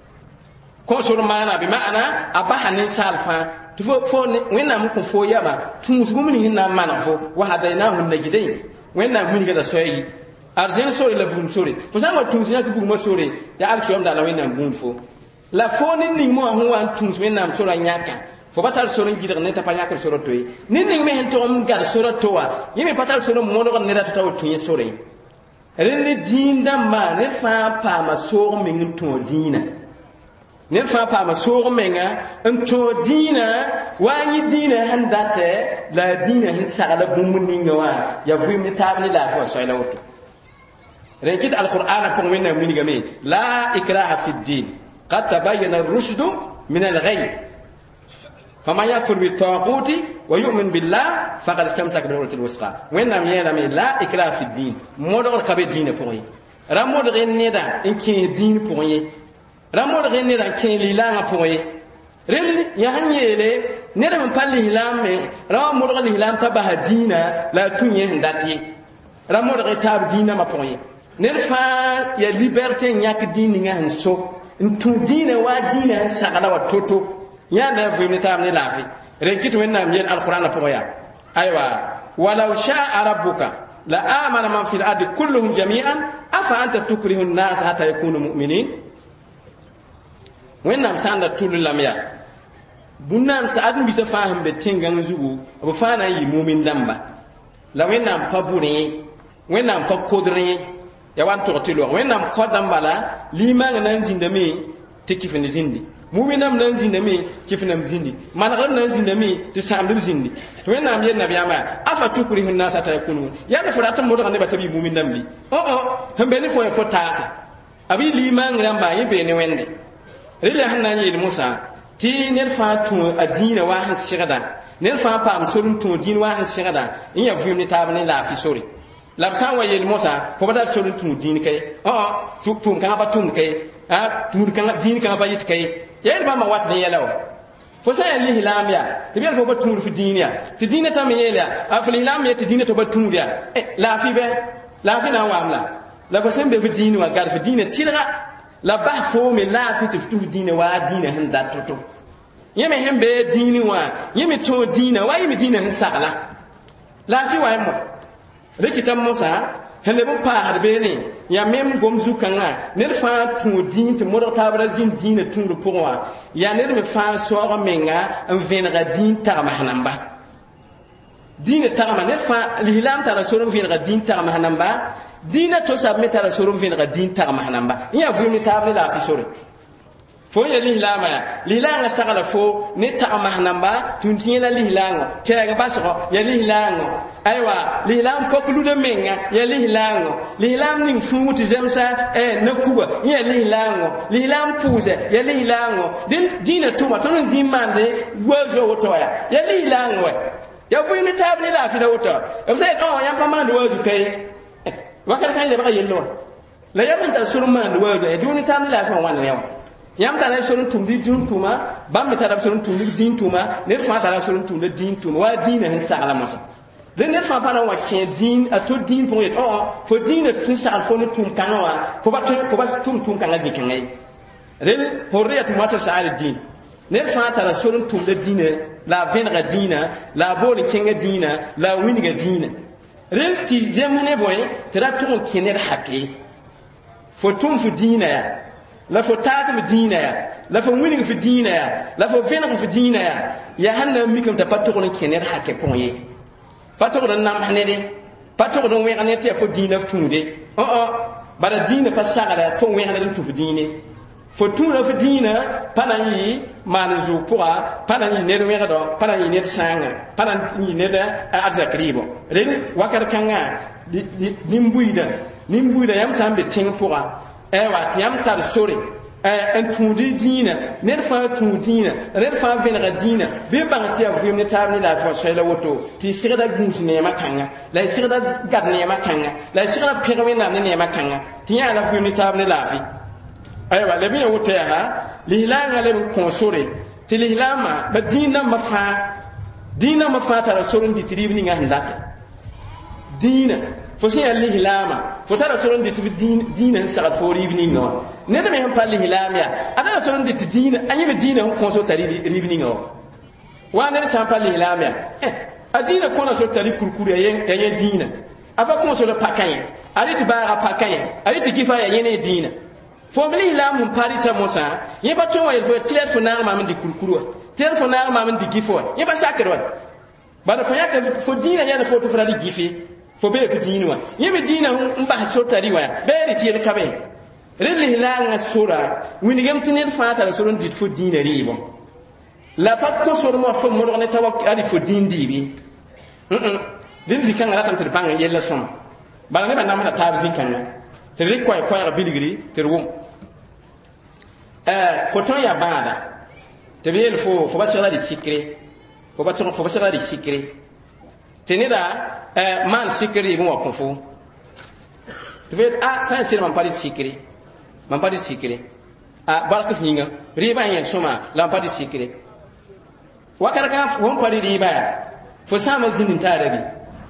mana bi ma'ana abahanin salfa tufo fo wena mu ko fo yaba tumus bu mun hinna mana fo wa hadainahu najidain wena mun ga da soyi arzen sori la bum sori fo sama tumus yak bu mo sori ya alkiyom da la wena bum fo la fo ni mo ho wan tumus wena am sori nyaka fo batal sori jidar ne ta pa nyaka sori toy ni me hen to am gar sori to wa yimi batal sori mo do ne da to taw tuye sori ren din damba ne fa pa ma sori min to dina ne fa pa ma soor menga to dina wani dina handate la dina hin sagala bumuninga wa ya fu mi tabni la fa so ila wato rekit alquran pour minna min game la ikraha fi din qad tabayyana ar-rushd min al-ghayy faman yakfur bi taquti wa yu'min billah faqad istamsaka bil urwati al-wusqa wenna miyana mi la ikraha fi din modor kabe dina pour yi ramod reneda inki din pour yi ramod renne ran keli langa poye rel ya hanyele ne ram palli hilame ramod ran hilam tabahadina la tunye ndati ramod re tab dina ma poye ne fa ya liberté nyak dini nga hanso ntu dina wa dina sagala wa toto ya da fu ni tam ne lafi re kitu wenna mi alquran poya aywa walau sha'a rabbuka la amana man fil ardi kulluhum jami'an afa anta tukrihu an-nas hatta yakunu mu'minin wẽnnaam sã n da tʋl lamya bũn-naan sa'ad n bisa fãa sẽn be tẽngãng zugu b fãa na n yɩ mumin dãmba la wẽnnaam pa bʋrẽ ye wẽnnaam pa kodrẽ ye ya wa n tog tɩ log wẽnnaam kõ dãmba la limaangã na n zĩndame tɩ kɩf n zĩndi mumin-dãmb na n zĩndame kɩf nam zĩndi manegr na n zĩndame tɩ sãamd b zĩndi tɩ wẽnnaam yel nabiyaamã afa tukrihu n-naas ata yakunu yaa fo rat n modg nebã tɩ b yɩ mumin-dãmbi sẽn be ne fo ya fo taasa a bɩ limaang rãmba yẽ bee ne wẽnde rila hanna yel musa ti ner fa tu adina wa han sigada ner fa pam sorun tu din wa han sigada in ya vumni tabni la fi sori la san wa yel musa fo bada sorun tu din kay tu kan ba tum kay tu kan din kan ba yit kay yel ba ma wat ne yelaw fo sa yel hilam ya ti bel fo ba tu fi din ya ti din ta me yela afli hilam ya ti din to ba tu ya la fi na wa amla la fo sembe fi din wa gar fi din tilra la ba fo me la fi tu dina wa dina hin da toto yeme hin be dini wa yeme to dina wa yeme dina hin sagla la fi wa mo rikita musa hele bo pa harbe ne ya mem gom zukanga ne fa tu din te mo ta brazin dina tu ru pourwa ya ne me fa so menga en venra din ta mahnamba dina ta ma ne fa lilam ta rasulun venra din ta mahnamba dina to sab metara sorum fin ga din ta mahanamba ya vumi tabli la fi sore fo ya lihlanga sagala fo ne ta mahnamba tuntiela lihlanga tega baso ya lihlanga aywa lihlam poklu de menga ya lihlam ning fuuti zemsa na kuba ya lihlam puze ya lihlango din dina tuma ton zimande wozo wotoya ya lihlango ya fu ni tabni la fi da woto e sai ya pamande wozo kai wakar kan ya ba yello la yamanta surman wozo e duni tabni la fi wan ne yam tara sorun tum di din tuma bam tara sorun tum di din tuma ne fa tara sorun tum di din tuma wa dina hin sala masa den ne fa pana wa ken din a to din pour et fo din tun sal fo ne tum kanawa fo ba tum kan azikin ngai den horiyat mata sa'al din ne fa tara sorun tum di dina la venga dina la bol kenga dina la winiga dina ren ti jemne boy tara to kener hakki fo tum fu dina ya la fo tatam dina ya la fo winning fi dina ya la fo venga fi dina ya hanna mikam ta patto ko kener hakke ponye patto ko nam hanede patto ko wengane te fo dina funde bara dina pasagara fo wengane tu fi dine fo tuna fi dina panani manzu pourra panani ne wega do panani ne sanga panani ne da arzakribo ren wakar kanga nimbuida yam sambe ting pourra ewa yam tar sore en tuudi dina ner fa tuudina ner fa venga dina be bangati ya vuyum ne tabni da fa shela woto ti sirda gunsi ne makanga la sirda gad ne makanga la sirda perwe na ne makanga ti ya la vuyum ne tabni la fi ewa le bi woto ya lihilanga le konsore ti lihilama ba dina mafa tar sorun di tribni nga ndata dina fo sin lihlama fo tara soron dit dina sa fo ribni no ne de me han palli hilamia ada soron dit dina anyi be dina on konso tari ribni no wa ne sa palli hilamia adina kona so tari kurkuru yen dina aba konso le pakaye ariti bara pakaye ariti gifa ya yene dina fo mli hilamu parita mosa yeba to wa fo tiler fo na ma di kurkuru tiler fo na ma di gifo yeba sakero bana fo yaka fo dina yana fo to fo di gifi fo be fi dinwa yemi dina mba sotari wa beri tiel kabe rili langa sura winigam tinel fata soron dit fo dina ribo la pat ko sor mo fo mo ne tawak ali fo din dibi din zikanga ratan ter banga yella som bala ne banama da tab zikanga ter ri koy koy biligri ter wum fo ton ya bada te be fo ba sera di sikre fo ba sera di sikre tenida man sikri mo konfu tu vet ça c'est man pas de sikri barka finga riba yen soma la pas de sikri wakara ka won pari riba fo sama zinin tarabi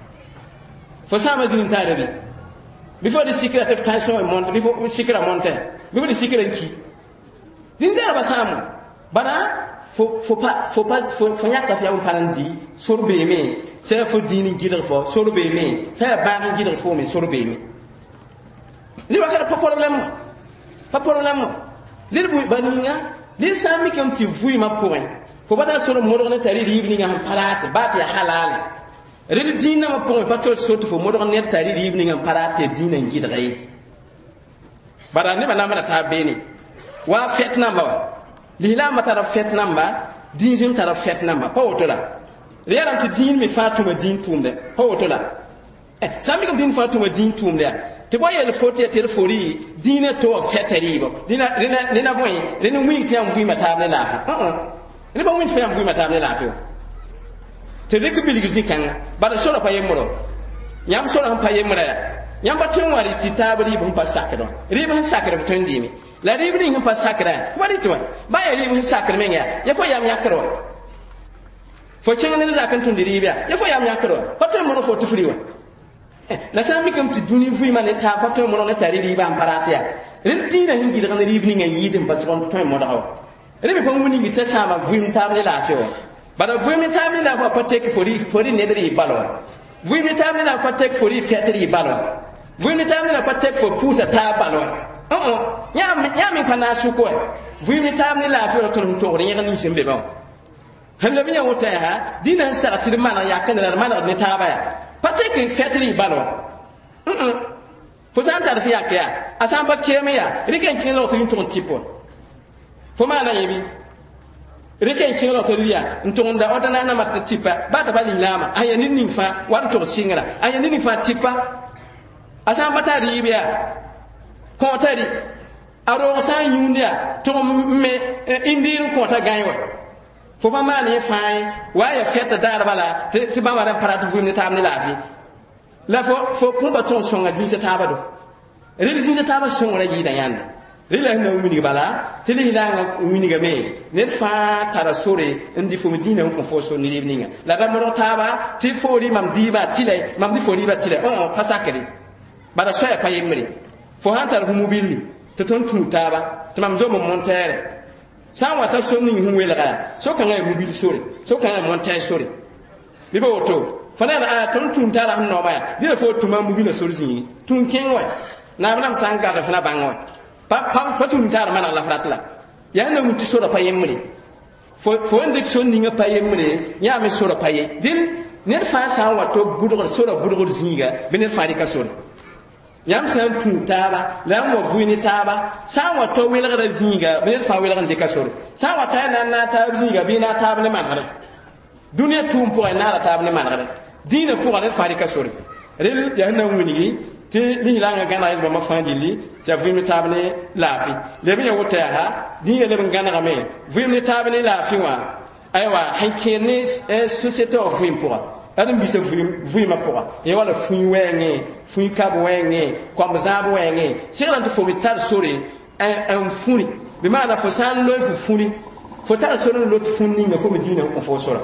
before the secret of tension monte before sikra monte before the secret ki dindara basamu bana faut yaka fi am parandi sorbe me c'est faut dini gidal fo sorbe me c'est ba gidal fo me sorbe me li wakara pas problème li bu baninga li sami kam ti vui ma point ko bata soro modorne tari ribni nga parate ba ti halal ri dina ma point pas to soto fo modorne tari ribni nga parate dina gidal bada ne bana mara ta beni wa fet namba lihilama tara fet namba dinjim tara fet namba pa wotola yaram ti din mi fatuma din tumde pa wotola sami ko din fatuma din tumde te boye le fote te fori dina to fetari bo dina boy rena wi tiam wi mata ne lafi ne ba wi tiam wi mata ne lafi te de ko biligi zikanga bada solo pa yemoro yam solo pa yemora yam ba tun wari ti tabri bon pa sakdo riba sakdo ton dimi la ribni ngi pa sakra wari to ba ya ribni sakra menga ya fo yam yakro fo chenga ne zakan tun diribia ya fo yam yakro pato mo fo tufriwa la sami kam ti duni fu man ta pato mo ne tari riba am paratia rintina hingi daga ribni ngi yidin pa son to mo dawo ribi pa muni ngi ta sama vuim tamne la fio bada vuim tamne la fo patek fori ne dri balwa vuim tamne la patek fori fetri balwa vuim tamne la patek fo pusa ta balwa yami pana suko vuim tamne la fio to to ne ngani sembe ba hamza biya wota ha dinan sa tir mana yakan da mana ne ta baya patek fetri balwa fo san tar fi yakya asan ba kemiya riken kin lo tin ton tipo fo mana yebi reken kiro to liya ntonda odana na mat tipa bata bali lama aya nini fa wan to singra aya nini fa tipa asa bata ribiya ko tari aro sa yundia to me indiru ko ta gaywa fo ba mane fai wa ya feta dar bala ti ba mara paratu fu ni tamni lafi la fo ko ba ton songa zinse tabado rele zinse taba songa yida yanda rele na umini bala tele na umini game ne fa tara sore ndi fo medina ko fo so ni libninga la ramoro taba ti fori mam diba tile mam di fori ba tile on pasakari bada soya pa yemri fo hantar humubili te ton tutaba te mam zo mo montere san wata sonni hu welga so kan ay mobile sore so kan ay montage sore bi ba woto fana a ton tutara no ba dira fo tuma mobile sore zi tun kenwa na bana sanga da fana bangwa pa tutara mana la fratla ya na muti sore pa yemri fo ndik sonni nga pa yemri ya me sore pa ye din ne fa san wato budor sore budor zinga benen fa di ka sore yam san tutaba la mo vuini taba sa wa to welga da zinga be fa welga de kasor sa wa ta na ta zinga bi na tab ne manare dunya tum pour na la tab ne manare dina pour na fa de kasor rel ya na wuni ti li la nga gana ba ma fandi li ta vuini tab ne lafi le bi ya wota ha dina le ngana ga me vuini tab ne lafi wa aywa hankene société of vuini pour adam bi se vui ma poa e wala fui wenge fui kabo wenge kwa mzabo wenge sira nto fo bitar sore en funi bi maana fo san lo funi fo tar sore lo funi nga fo medina ko fo sora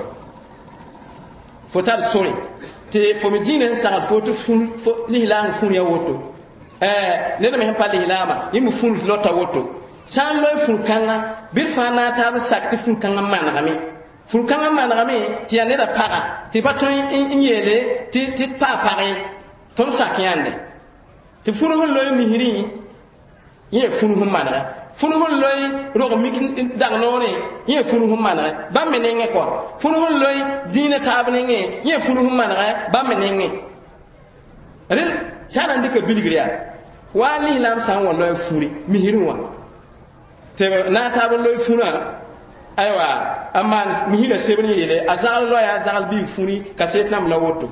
fo tar sore te fo medina sa fo to funi fo li lang funi ya woto ne me pa li lama yimu funi lo ta woto san lo funi kanga bir fa na ta sakti funi kanga man ngami fulkanga maname ti ane da para ti pato yele ti pa pare ton sakyande ti funu loy mihiri ye funu manara funu loy ro mi dagnore ye funu manara ba menenge ko funu loy dina tabnenge ye funu manara ba menenge rel chana ndika biligriya wali lam san wallo furi mihiri wa te na tablo loy funa aywa amman mihila sebni yele azal lo ya azal bi funi kasetam la woto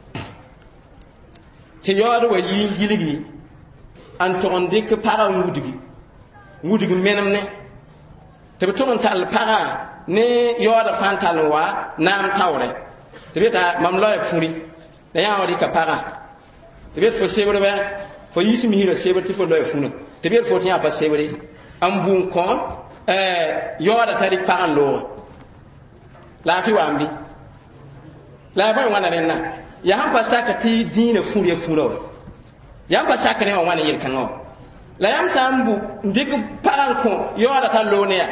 te yodo wa yi giligi an to onde ke para wudigi menam ne te be to on tal para ne yodo fantal wa nam tawre te be ta mam lo ya funi da ya wadi ka para te be fo sebre be fo yisi mihila sebre te fo lo ya funi te be fo tiya pa sebre am bun kon yoda tari paran lo la fi wambi la ba wana renna ya han pasaka ti dina furiya furo ya pasaka ne wana yin kango la yam sambu ndik paran ko yoda ta lo ne ya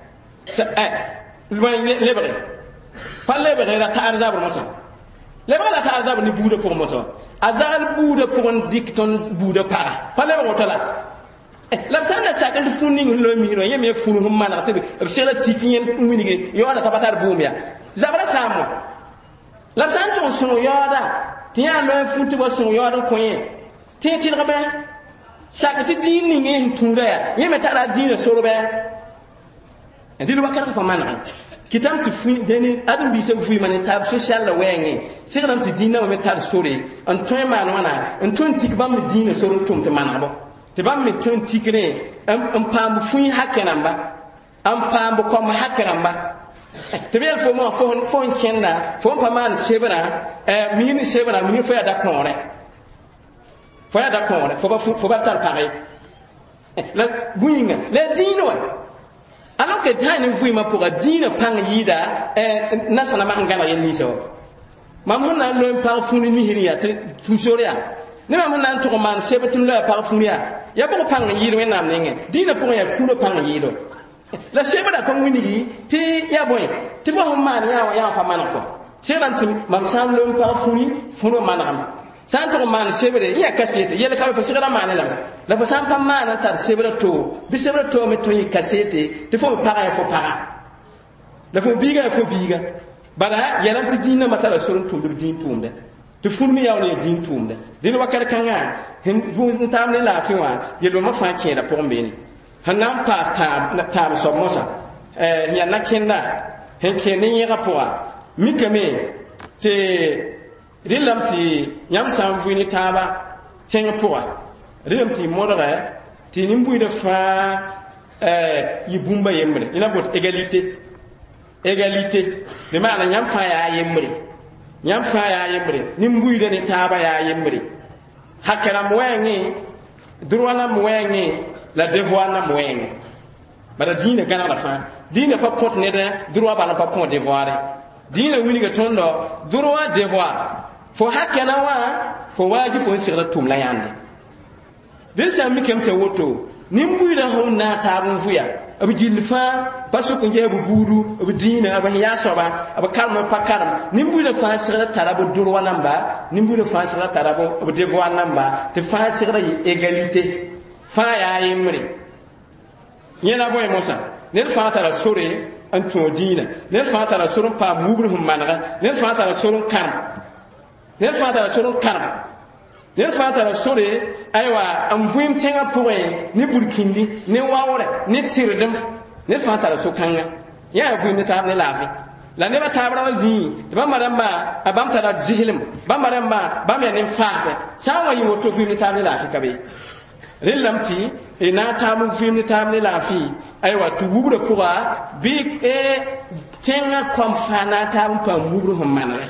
loin lebre pas lebre la ta arzabu moso lebre la ta arzabu ni buuda pour moso azal buuda pour on dikton buuda para pas lebre otala la sana sakal funni lo mi no yeme funu hum mana tabe sera titien minige yoda tabatar bumya zabra samo la san to sunu yoda tiya lo funti bo sunu yoda ko yen titi rabe sakati dini ngi tunda ya yeme tara dina soro be ndilu wakata ko mana kitam ti fu deni adam bi se fu mane tab social la wenge sera ti dina me tar sore an to man wana an ton tik bam dina soro tum te mana bo te bam me ton tikre am pam fu hakenamba am pam ko ma hakenamba te bel fo mo fo nkenda fo pa man sebra mi ni sebra mi fo ya da konre fo ba tar pare la buinga le dino alors que tane fu ma pour dina pang yida na sana ma ngana yen ni so mam honna lo par fu ni hiriya te fu soria ne mam honna to man sebetin lo par fu ya bo pang yido en nam nenge dina pour ya fu lo pang yido la sebra pang wini ti ya boy ti fo man ya pa man ko seban tim mam san lo par fu no manam san to man sebre ya kasete yele ka fa sigara man la fa san pa man tar sebre to bi sebre to me to yi kasete ti fo para ya fo para la fo biga bara yalam ti dina matala surun to din tumde to furmi ya ne din tumde din wakar kanga hin vu tamne la fi wa yelo ma fa ke da pombe ni hanan pas tam so mosa ya nakenda hen kenin yega poa mikame te rilamti yam sam vuini taba tenga poa rilamti modara ti nimbu de fa yibumba yemre ina bot égalité de maana yam fa ya yemre nimbu de ne taba ya yemre hakana mwengi droit mwengi la devoir na mwengi bara dina gana la fa dina pa pot ne da droit ba na pa pot devoir dina wini ga tondo droit devoir fo hakana wa fo waji fo sirra tum la yande den sa mi kemte woto nimbu da hon na tabun fuya abu jilfa basu ko jebu buru abu dina abu ya soba abu kalma pakaram nimbu da fa sirra tarabu droit namba nimbu da fa sirra tarabu abu devoir namba te fa sirra égalité fa ya yimri yena boy mosa ner fa tara sore an to dina ner fa tara sore pa mubru hum managa ner fa tara sore karam ner fa tara sore aywa am vuim tenga poe ni burkindi ni wawre ni tirdem ner fa tara so kanga ya vuim ta ne lafi la ne ba tabra zi ba maramba abam tara zihlim ba maramba ba me ne fase sawa yi woto vuim ta ne lafi kabe rilamti ina tamu fimni tamni lafi aywa tu wubra puga bi tenga komfana tam pa wubru humana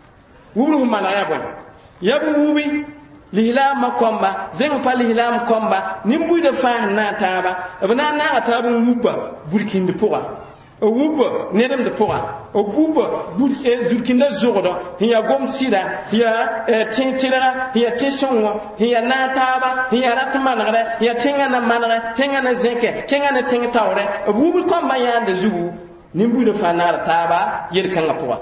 ya bon yabu wubi lihlam komba zen pa lihlam komba nimbu de fa na taba bana na tabu wubba burkindi puga o wubba nedem de puga o wubba bur zurkinda zogodo hiya gom sida hiya tintira hiya tisongo hiya nataba hiya ratmanare hiya tinga na manare tinga na zenke tinga na tinga tawre o wubbi komba yande zugu nimbu de fa na taba yer kanga puga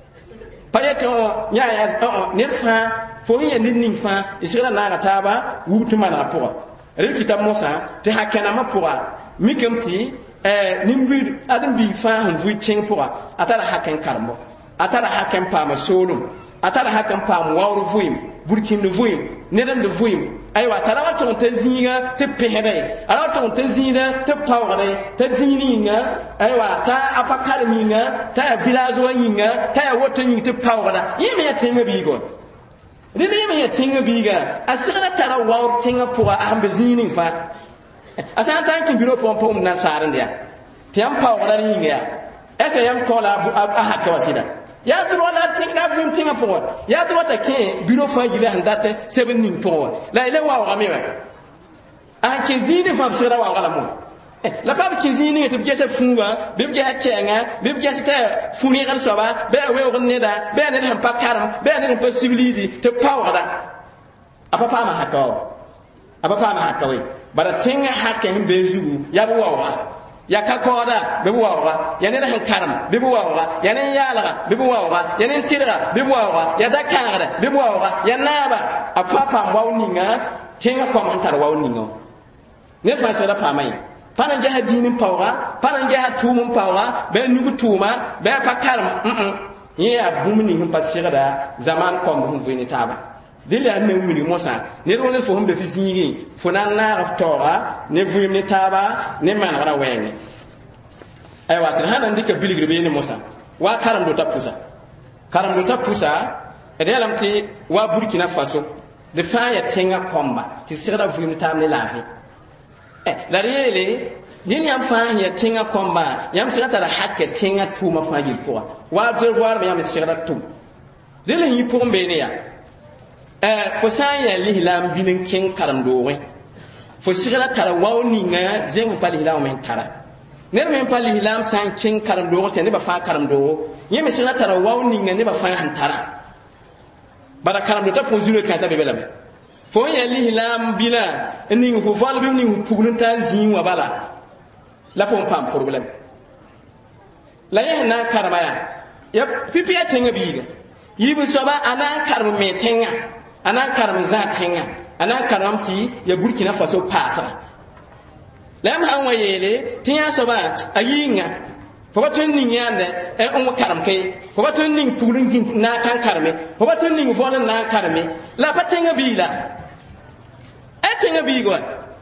payeto ya nerfa fo hiya ninning fa isira na taba wubtu manara puga rikita mosa te hakena ma puga mikamti nimbir adam bi fa han vu ting pour atara haken karmo atara haken pa ma solum atara haken pa mo wawru vuim burkin de vuim nedam de vuim aywa atara wato te zinga te pehre ala wato te zinga te pawre te dininga aywa ta apakar minga ta village wanyinga ta woto nyi te pawra yeme ya tenga bigo dine yeme ya tenga biga asira tara wawru tenga pour ambe zinin fa asan tan kin biro pom na saran dia tiam pawra ni ya esa yam kola a hakka wasida ya dro la tinga vim tinga po ya dro ta ke biro fa yile handate 7 ning po la ile wa wa mewa an ke zini fa sira wa wala mo la pa ke zini te bje se funga be bje ha tenga be bje se ta funi gar soba be we o neda be ne pa karam be ne pa civility te pawra apa pa ma hakka we bara tinga hakke himbe zugu ya bo wawa ya ka koda be wawa ya ne han karam be wawa ya ne yalaga be wawa ya ne tira be wawa ya da kangara be wawa ya naba apapa wawninga tinga komentar wawninga ne fa sera pa mai pana jaha dinin pawra pana jaha tumun pawra be nugu tuma be pa karam ya bumni hum pasira zaman kom hum vini taba dile an me wuli mosa ne ro ne fo humbe fi zingi fo nan na raftora ne vuyim ne taba ne man wala wenge ay watin hanan dika biligri be ne mosa wa karam do tapusa e de lamti wa Burkina Faso de fa ya tenga komba ti sira vuyim tab ne lafi la rele din yam fa ya tenga komba yam sira tara hakke tenga tuma fa yil po wa devoir me yam sira tum dile yi pombe ne ya fo san ya lihlam binin kin karam dowe fo sigara tara wawninga zeng pa lihlam men tara ner men pa lihlam san kin karam dowe te ne ba fa karam dowe yeme sigara tara wawninga ne ba fa han tara bara karam do ta ponzure kan ta be belam fo ya lihlam bila ning fo fal bi ning pugun tan zin wa bala la fo pam problem la ya na karmaya ya pipi ya tenga biga yibu soba ana karm me tenga ana karam za tenga ana karamti ya Burkina Faso pasa lam han wayele tiya soba ayinga fo baton ning yande on karam kay fo baton ning pulun jin na kan karme fo baton ning fo na karme la patenga bila etenga bigo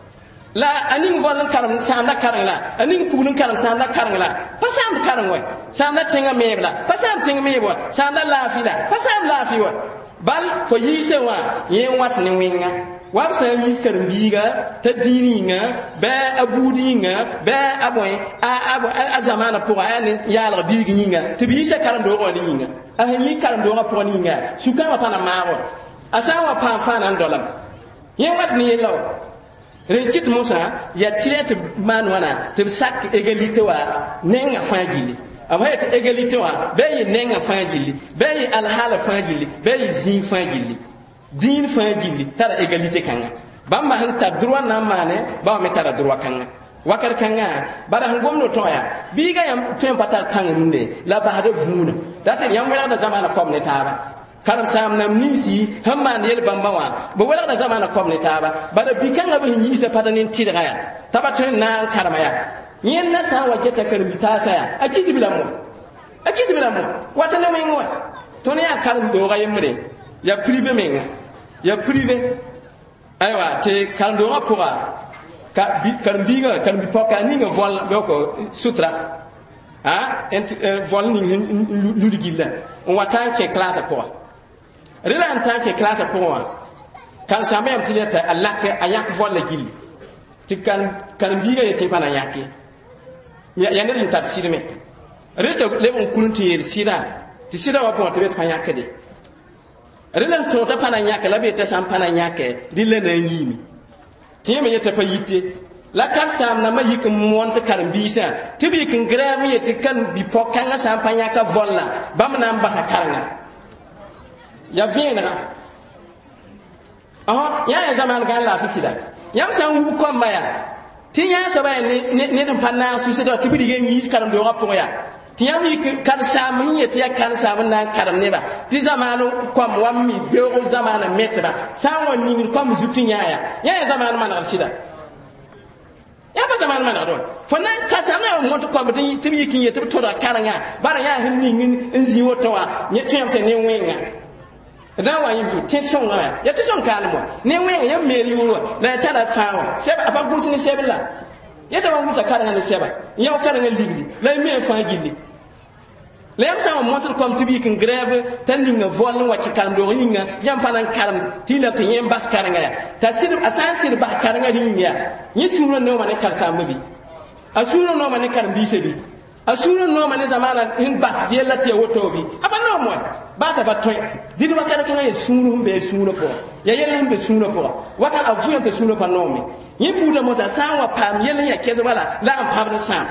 la aning volan karam sanda karang la aning pulun karam sanda karang la pasam karang wa sanda tenga mebla pasam tenga mebwa sanda lafila pasam lafiwa bal fo yise wa yen wat ne winga wab sa yis karam biga ta dininga ba abudinga ba aboy a zamana pour ayane yala bigi ninga to bi sa karam do ko ninga a yi karam do ko ninga suka wa pana mawo asawa pa fa nan dolam yen wat ni law rekit Musa ya tiret man wana te sak egalite wa nenga fangili amma ta egalite wa bayi nenga fangili bayi alhala fangili bayi zin fangili din fangili tara egalite kanga bamba hansta droit na mane ba me tara droit kanga wakar kanga bara ngomno toya biga yam tem patal kangrunde la bahada vuna data yam wala da zamana komne taba karam sam nam nimsi hamman yel bamba wa bo wala da zamana komne taba bada bikanga be yisa patanin tidga ya tabatun na karama ya yen na sa wajeta kan bitasa ya akizi bilamo wata na mengo to ne ya karam do ga yemre ya privé menga ya privé aywa te karam do ga pora ka bit karam biga karam bipoka ninga vol boko sutra ha vol ni luligilla on watan ke classe quoi rela en tant que classe pour moi kan samay am tileta Allah ke ayak volle gil ti kan biga yete bana yake ya ne hin tafsir me reta le on kunti yer sira ti sira wa bon to bet pa yake de rela to ta pana yake la be ta sam pana yake dille na yimi ti me yete pa yite la kan sam na ma yik mon ta kan bisa ti bi kan grave yete kan bi pokanga sam pa yaka volla bam na mbasa karanga ya viendra ya zaman gan la fisida yam san wu komba ya ti ya so ba ne dum panna su se to tibidi gen yi karam do rapport ya ti yam yi kan samun ya ti ya kan samun nan karam ne ba ti zamanu kom wammi be o zamana metra san won ni kom zutin ya zaman man arsida ya ba zaman man do fo nan ka samna mo to ko bi ti yi kin ye to da karanga bara ya hin ni nzi woto wa nye tem se ne wenga da wa yin ju tension wa ya tension kan mo ne wen ya meri wo la ta da fawo seba afa gursi ni sebla ya da wangu sakara ni seba ya o kana ligli la me fa gilli la yam sa mo to kom tibi kin grève tan ni nga vol wa ci kan do yinga yam panan karam tina to yem bas karanga ya ta sir asan sir ba karanga ni ya yi suru no mane kal sambi asuru no mane karam bi sebi asuru no mane zamana in bas die lati woto bi aba no mo bata batoy didi wakana kan ye sunu be sunu po ya yele be sunu po waka avuya te sunu pa no me yibuda mo sa sanwa pam yele ya kezo wala la am pam sam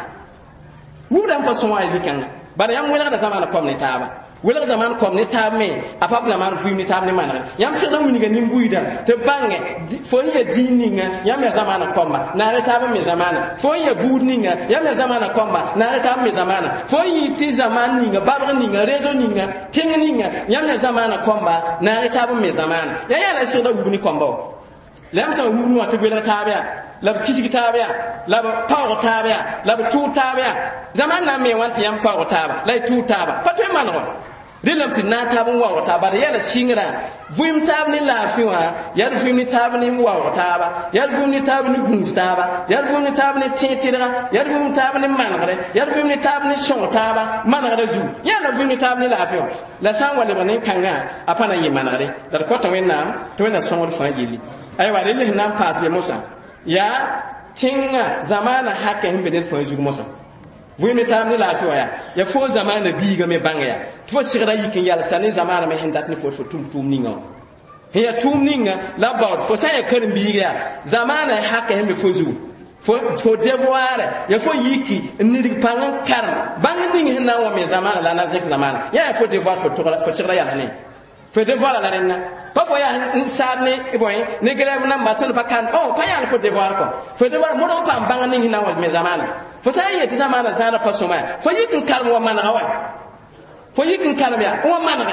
wuda am pa so wa izikanga bara yam wala da zamana kom ne taba wala zaman kom ne tabe apabla man fu mi tabe ne manare yam se da wuni ga nimbuida te bange fo ye dininga yam ya zamana komba na re tabe me zamana fo ye budninga yam ya zamana komba na re tabe me zamana fo yi ti zaman ninga babra ninga rezo ninga tinninga yam ya zamana komba na re tabe me zamana ya la se da wuni komba lam sa wuni wa te gwela tabe la kisigi tabe la pawo tabe la tu tabe zaman na me wanti yam pawo tabe la tu tabe patwe manro dilam ti na tabu wa wata ba da yala shingra vuim tab ni lafiwa yar vuim ni tab ni wa wata ba yar vuim ni tab ni gunstaba yar vuim ni tab ni tetira yar vuim ni tab ni managre yar vuim ni tab ni shongtaba managre zu yala vuim ni tab ni lafiwa la san wala banin kanga apana yi managre dar ko to wenna songor fa yili ay wa le nan pass be musa ya tinga zamana hakka himbe den fa zu musa vous me tamni la fiya ya fo zamana biga me bangaya fo sigra yikin yalla sani zamana me hindat ni fo tum ninga hiya tum ninga la ba fo sa ya karim biga zamana hakka hembe fo zu fo devoir ya fo yiki ni dik pangan karam bang ninga hinna wa me zamana la na zek zamana ya fo devoir fo sigra yalla ne fo devoir la renna pa fo ya insane boy ne grève na mbaton pa kan pa ya fo devoir ko fo devoir mo do pa bang ninga hinna wa me zamana fo sa yeti zamana zana pasoma fo yikin kalmo wa manaka wa fo yikin kalmo ya wa manaka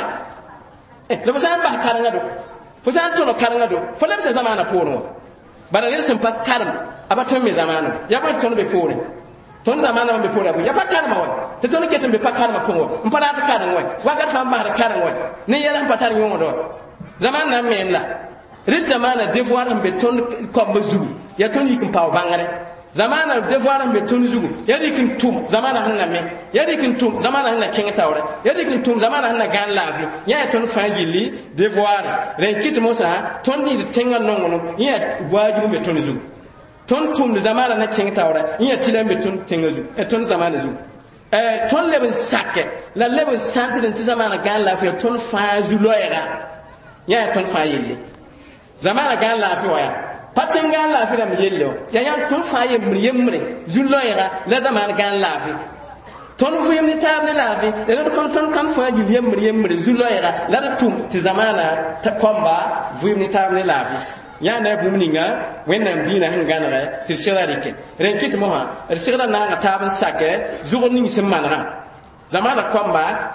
le fo sa ba karanga do fo sa to karanga do fo le sa zamana poro bara le sem pa kalm abaton me zamana ya ba to be poro ton zamana be poro ya pa kalma wa te to ketem be pa kalma poro mpana ta karanga wa ga fa ba karanga wa ne yela patar nyodo zamana men la rɩd zamaana devoir n be tõnd koamba zugu ya tõnd yik n pao bãngre zamaana devoir n be tõnd zugu ya dɩk n tʋm zamaana sẽn na me ya dɩk n tʋm zamaana sẽn na kẽng taoore ya dɩk n tʋm zamaana sẽn na gãan laafɩ yã ya tõnd fãa gilli devoir rẽn kɩt mosã tõnd nid tẽngã nonglem yẽ ya waajib n be tõnd zugu tõnd tʋmd zamaana na kẽng taoora yẽ ya tɩla n be tõnd tẽngã zugu tõnd zamaana zugu tõnd leb n sake la leb n sãntd n tɩ zamaana gãan laafɩ ya tõnd fãa zu-loɛɛga yã ya tõnd fãa yelle zamaana gãan laafɩ wã ya pa tẽng gãan laafɩ rãmb yelle wã ya yãmb tõnd fãa yembre zu-loɛɛga la zamaan gãan laafɩ tõnd vɩɩm ne taab ne laafɩ la d tõnd kam fãa gill yembre zu-loɛɛga la d tʋm tɩ zamaana kɔmba vɩɩm ne taab ne laafɩ yã na bũmb ninga wẽnnaam dĩinã sẽn gãnegɛ tɩ d segda rɩke rẽn kɩt mosã d segda naanga taab n sake zʋgd ning sẽn manegã zamaana kɔmba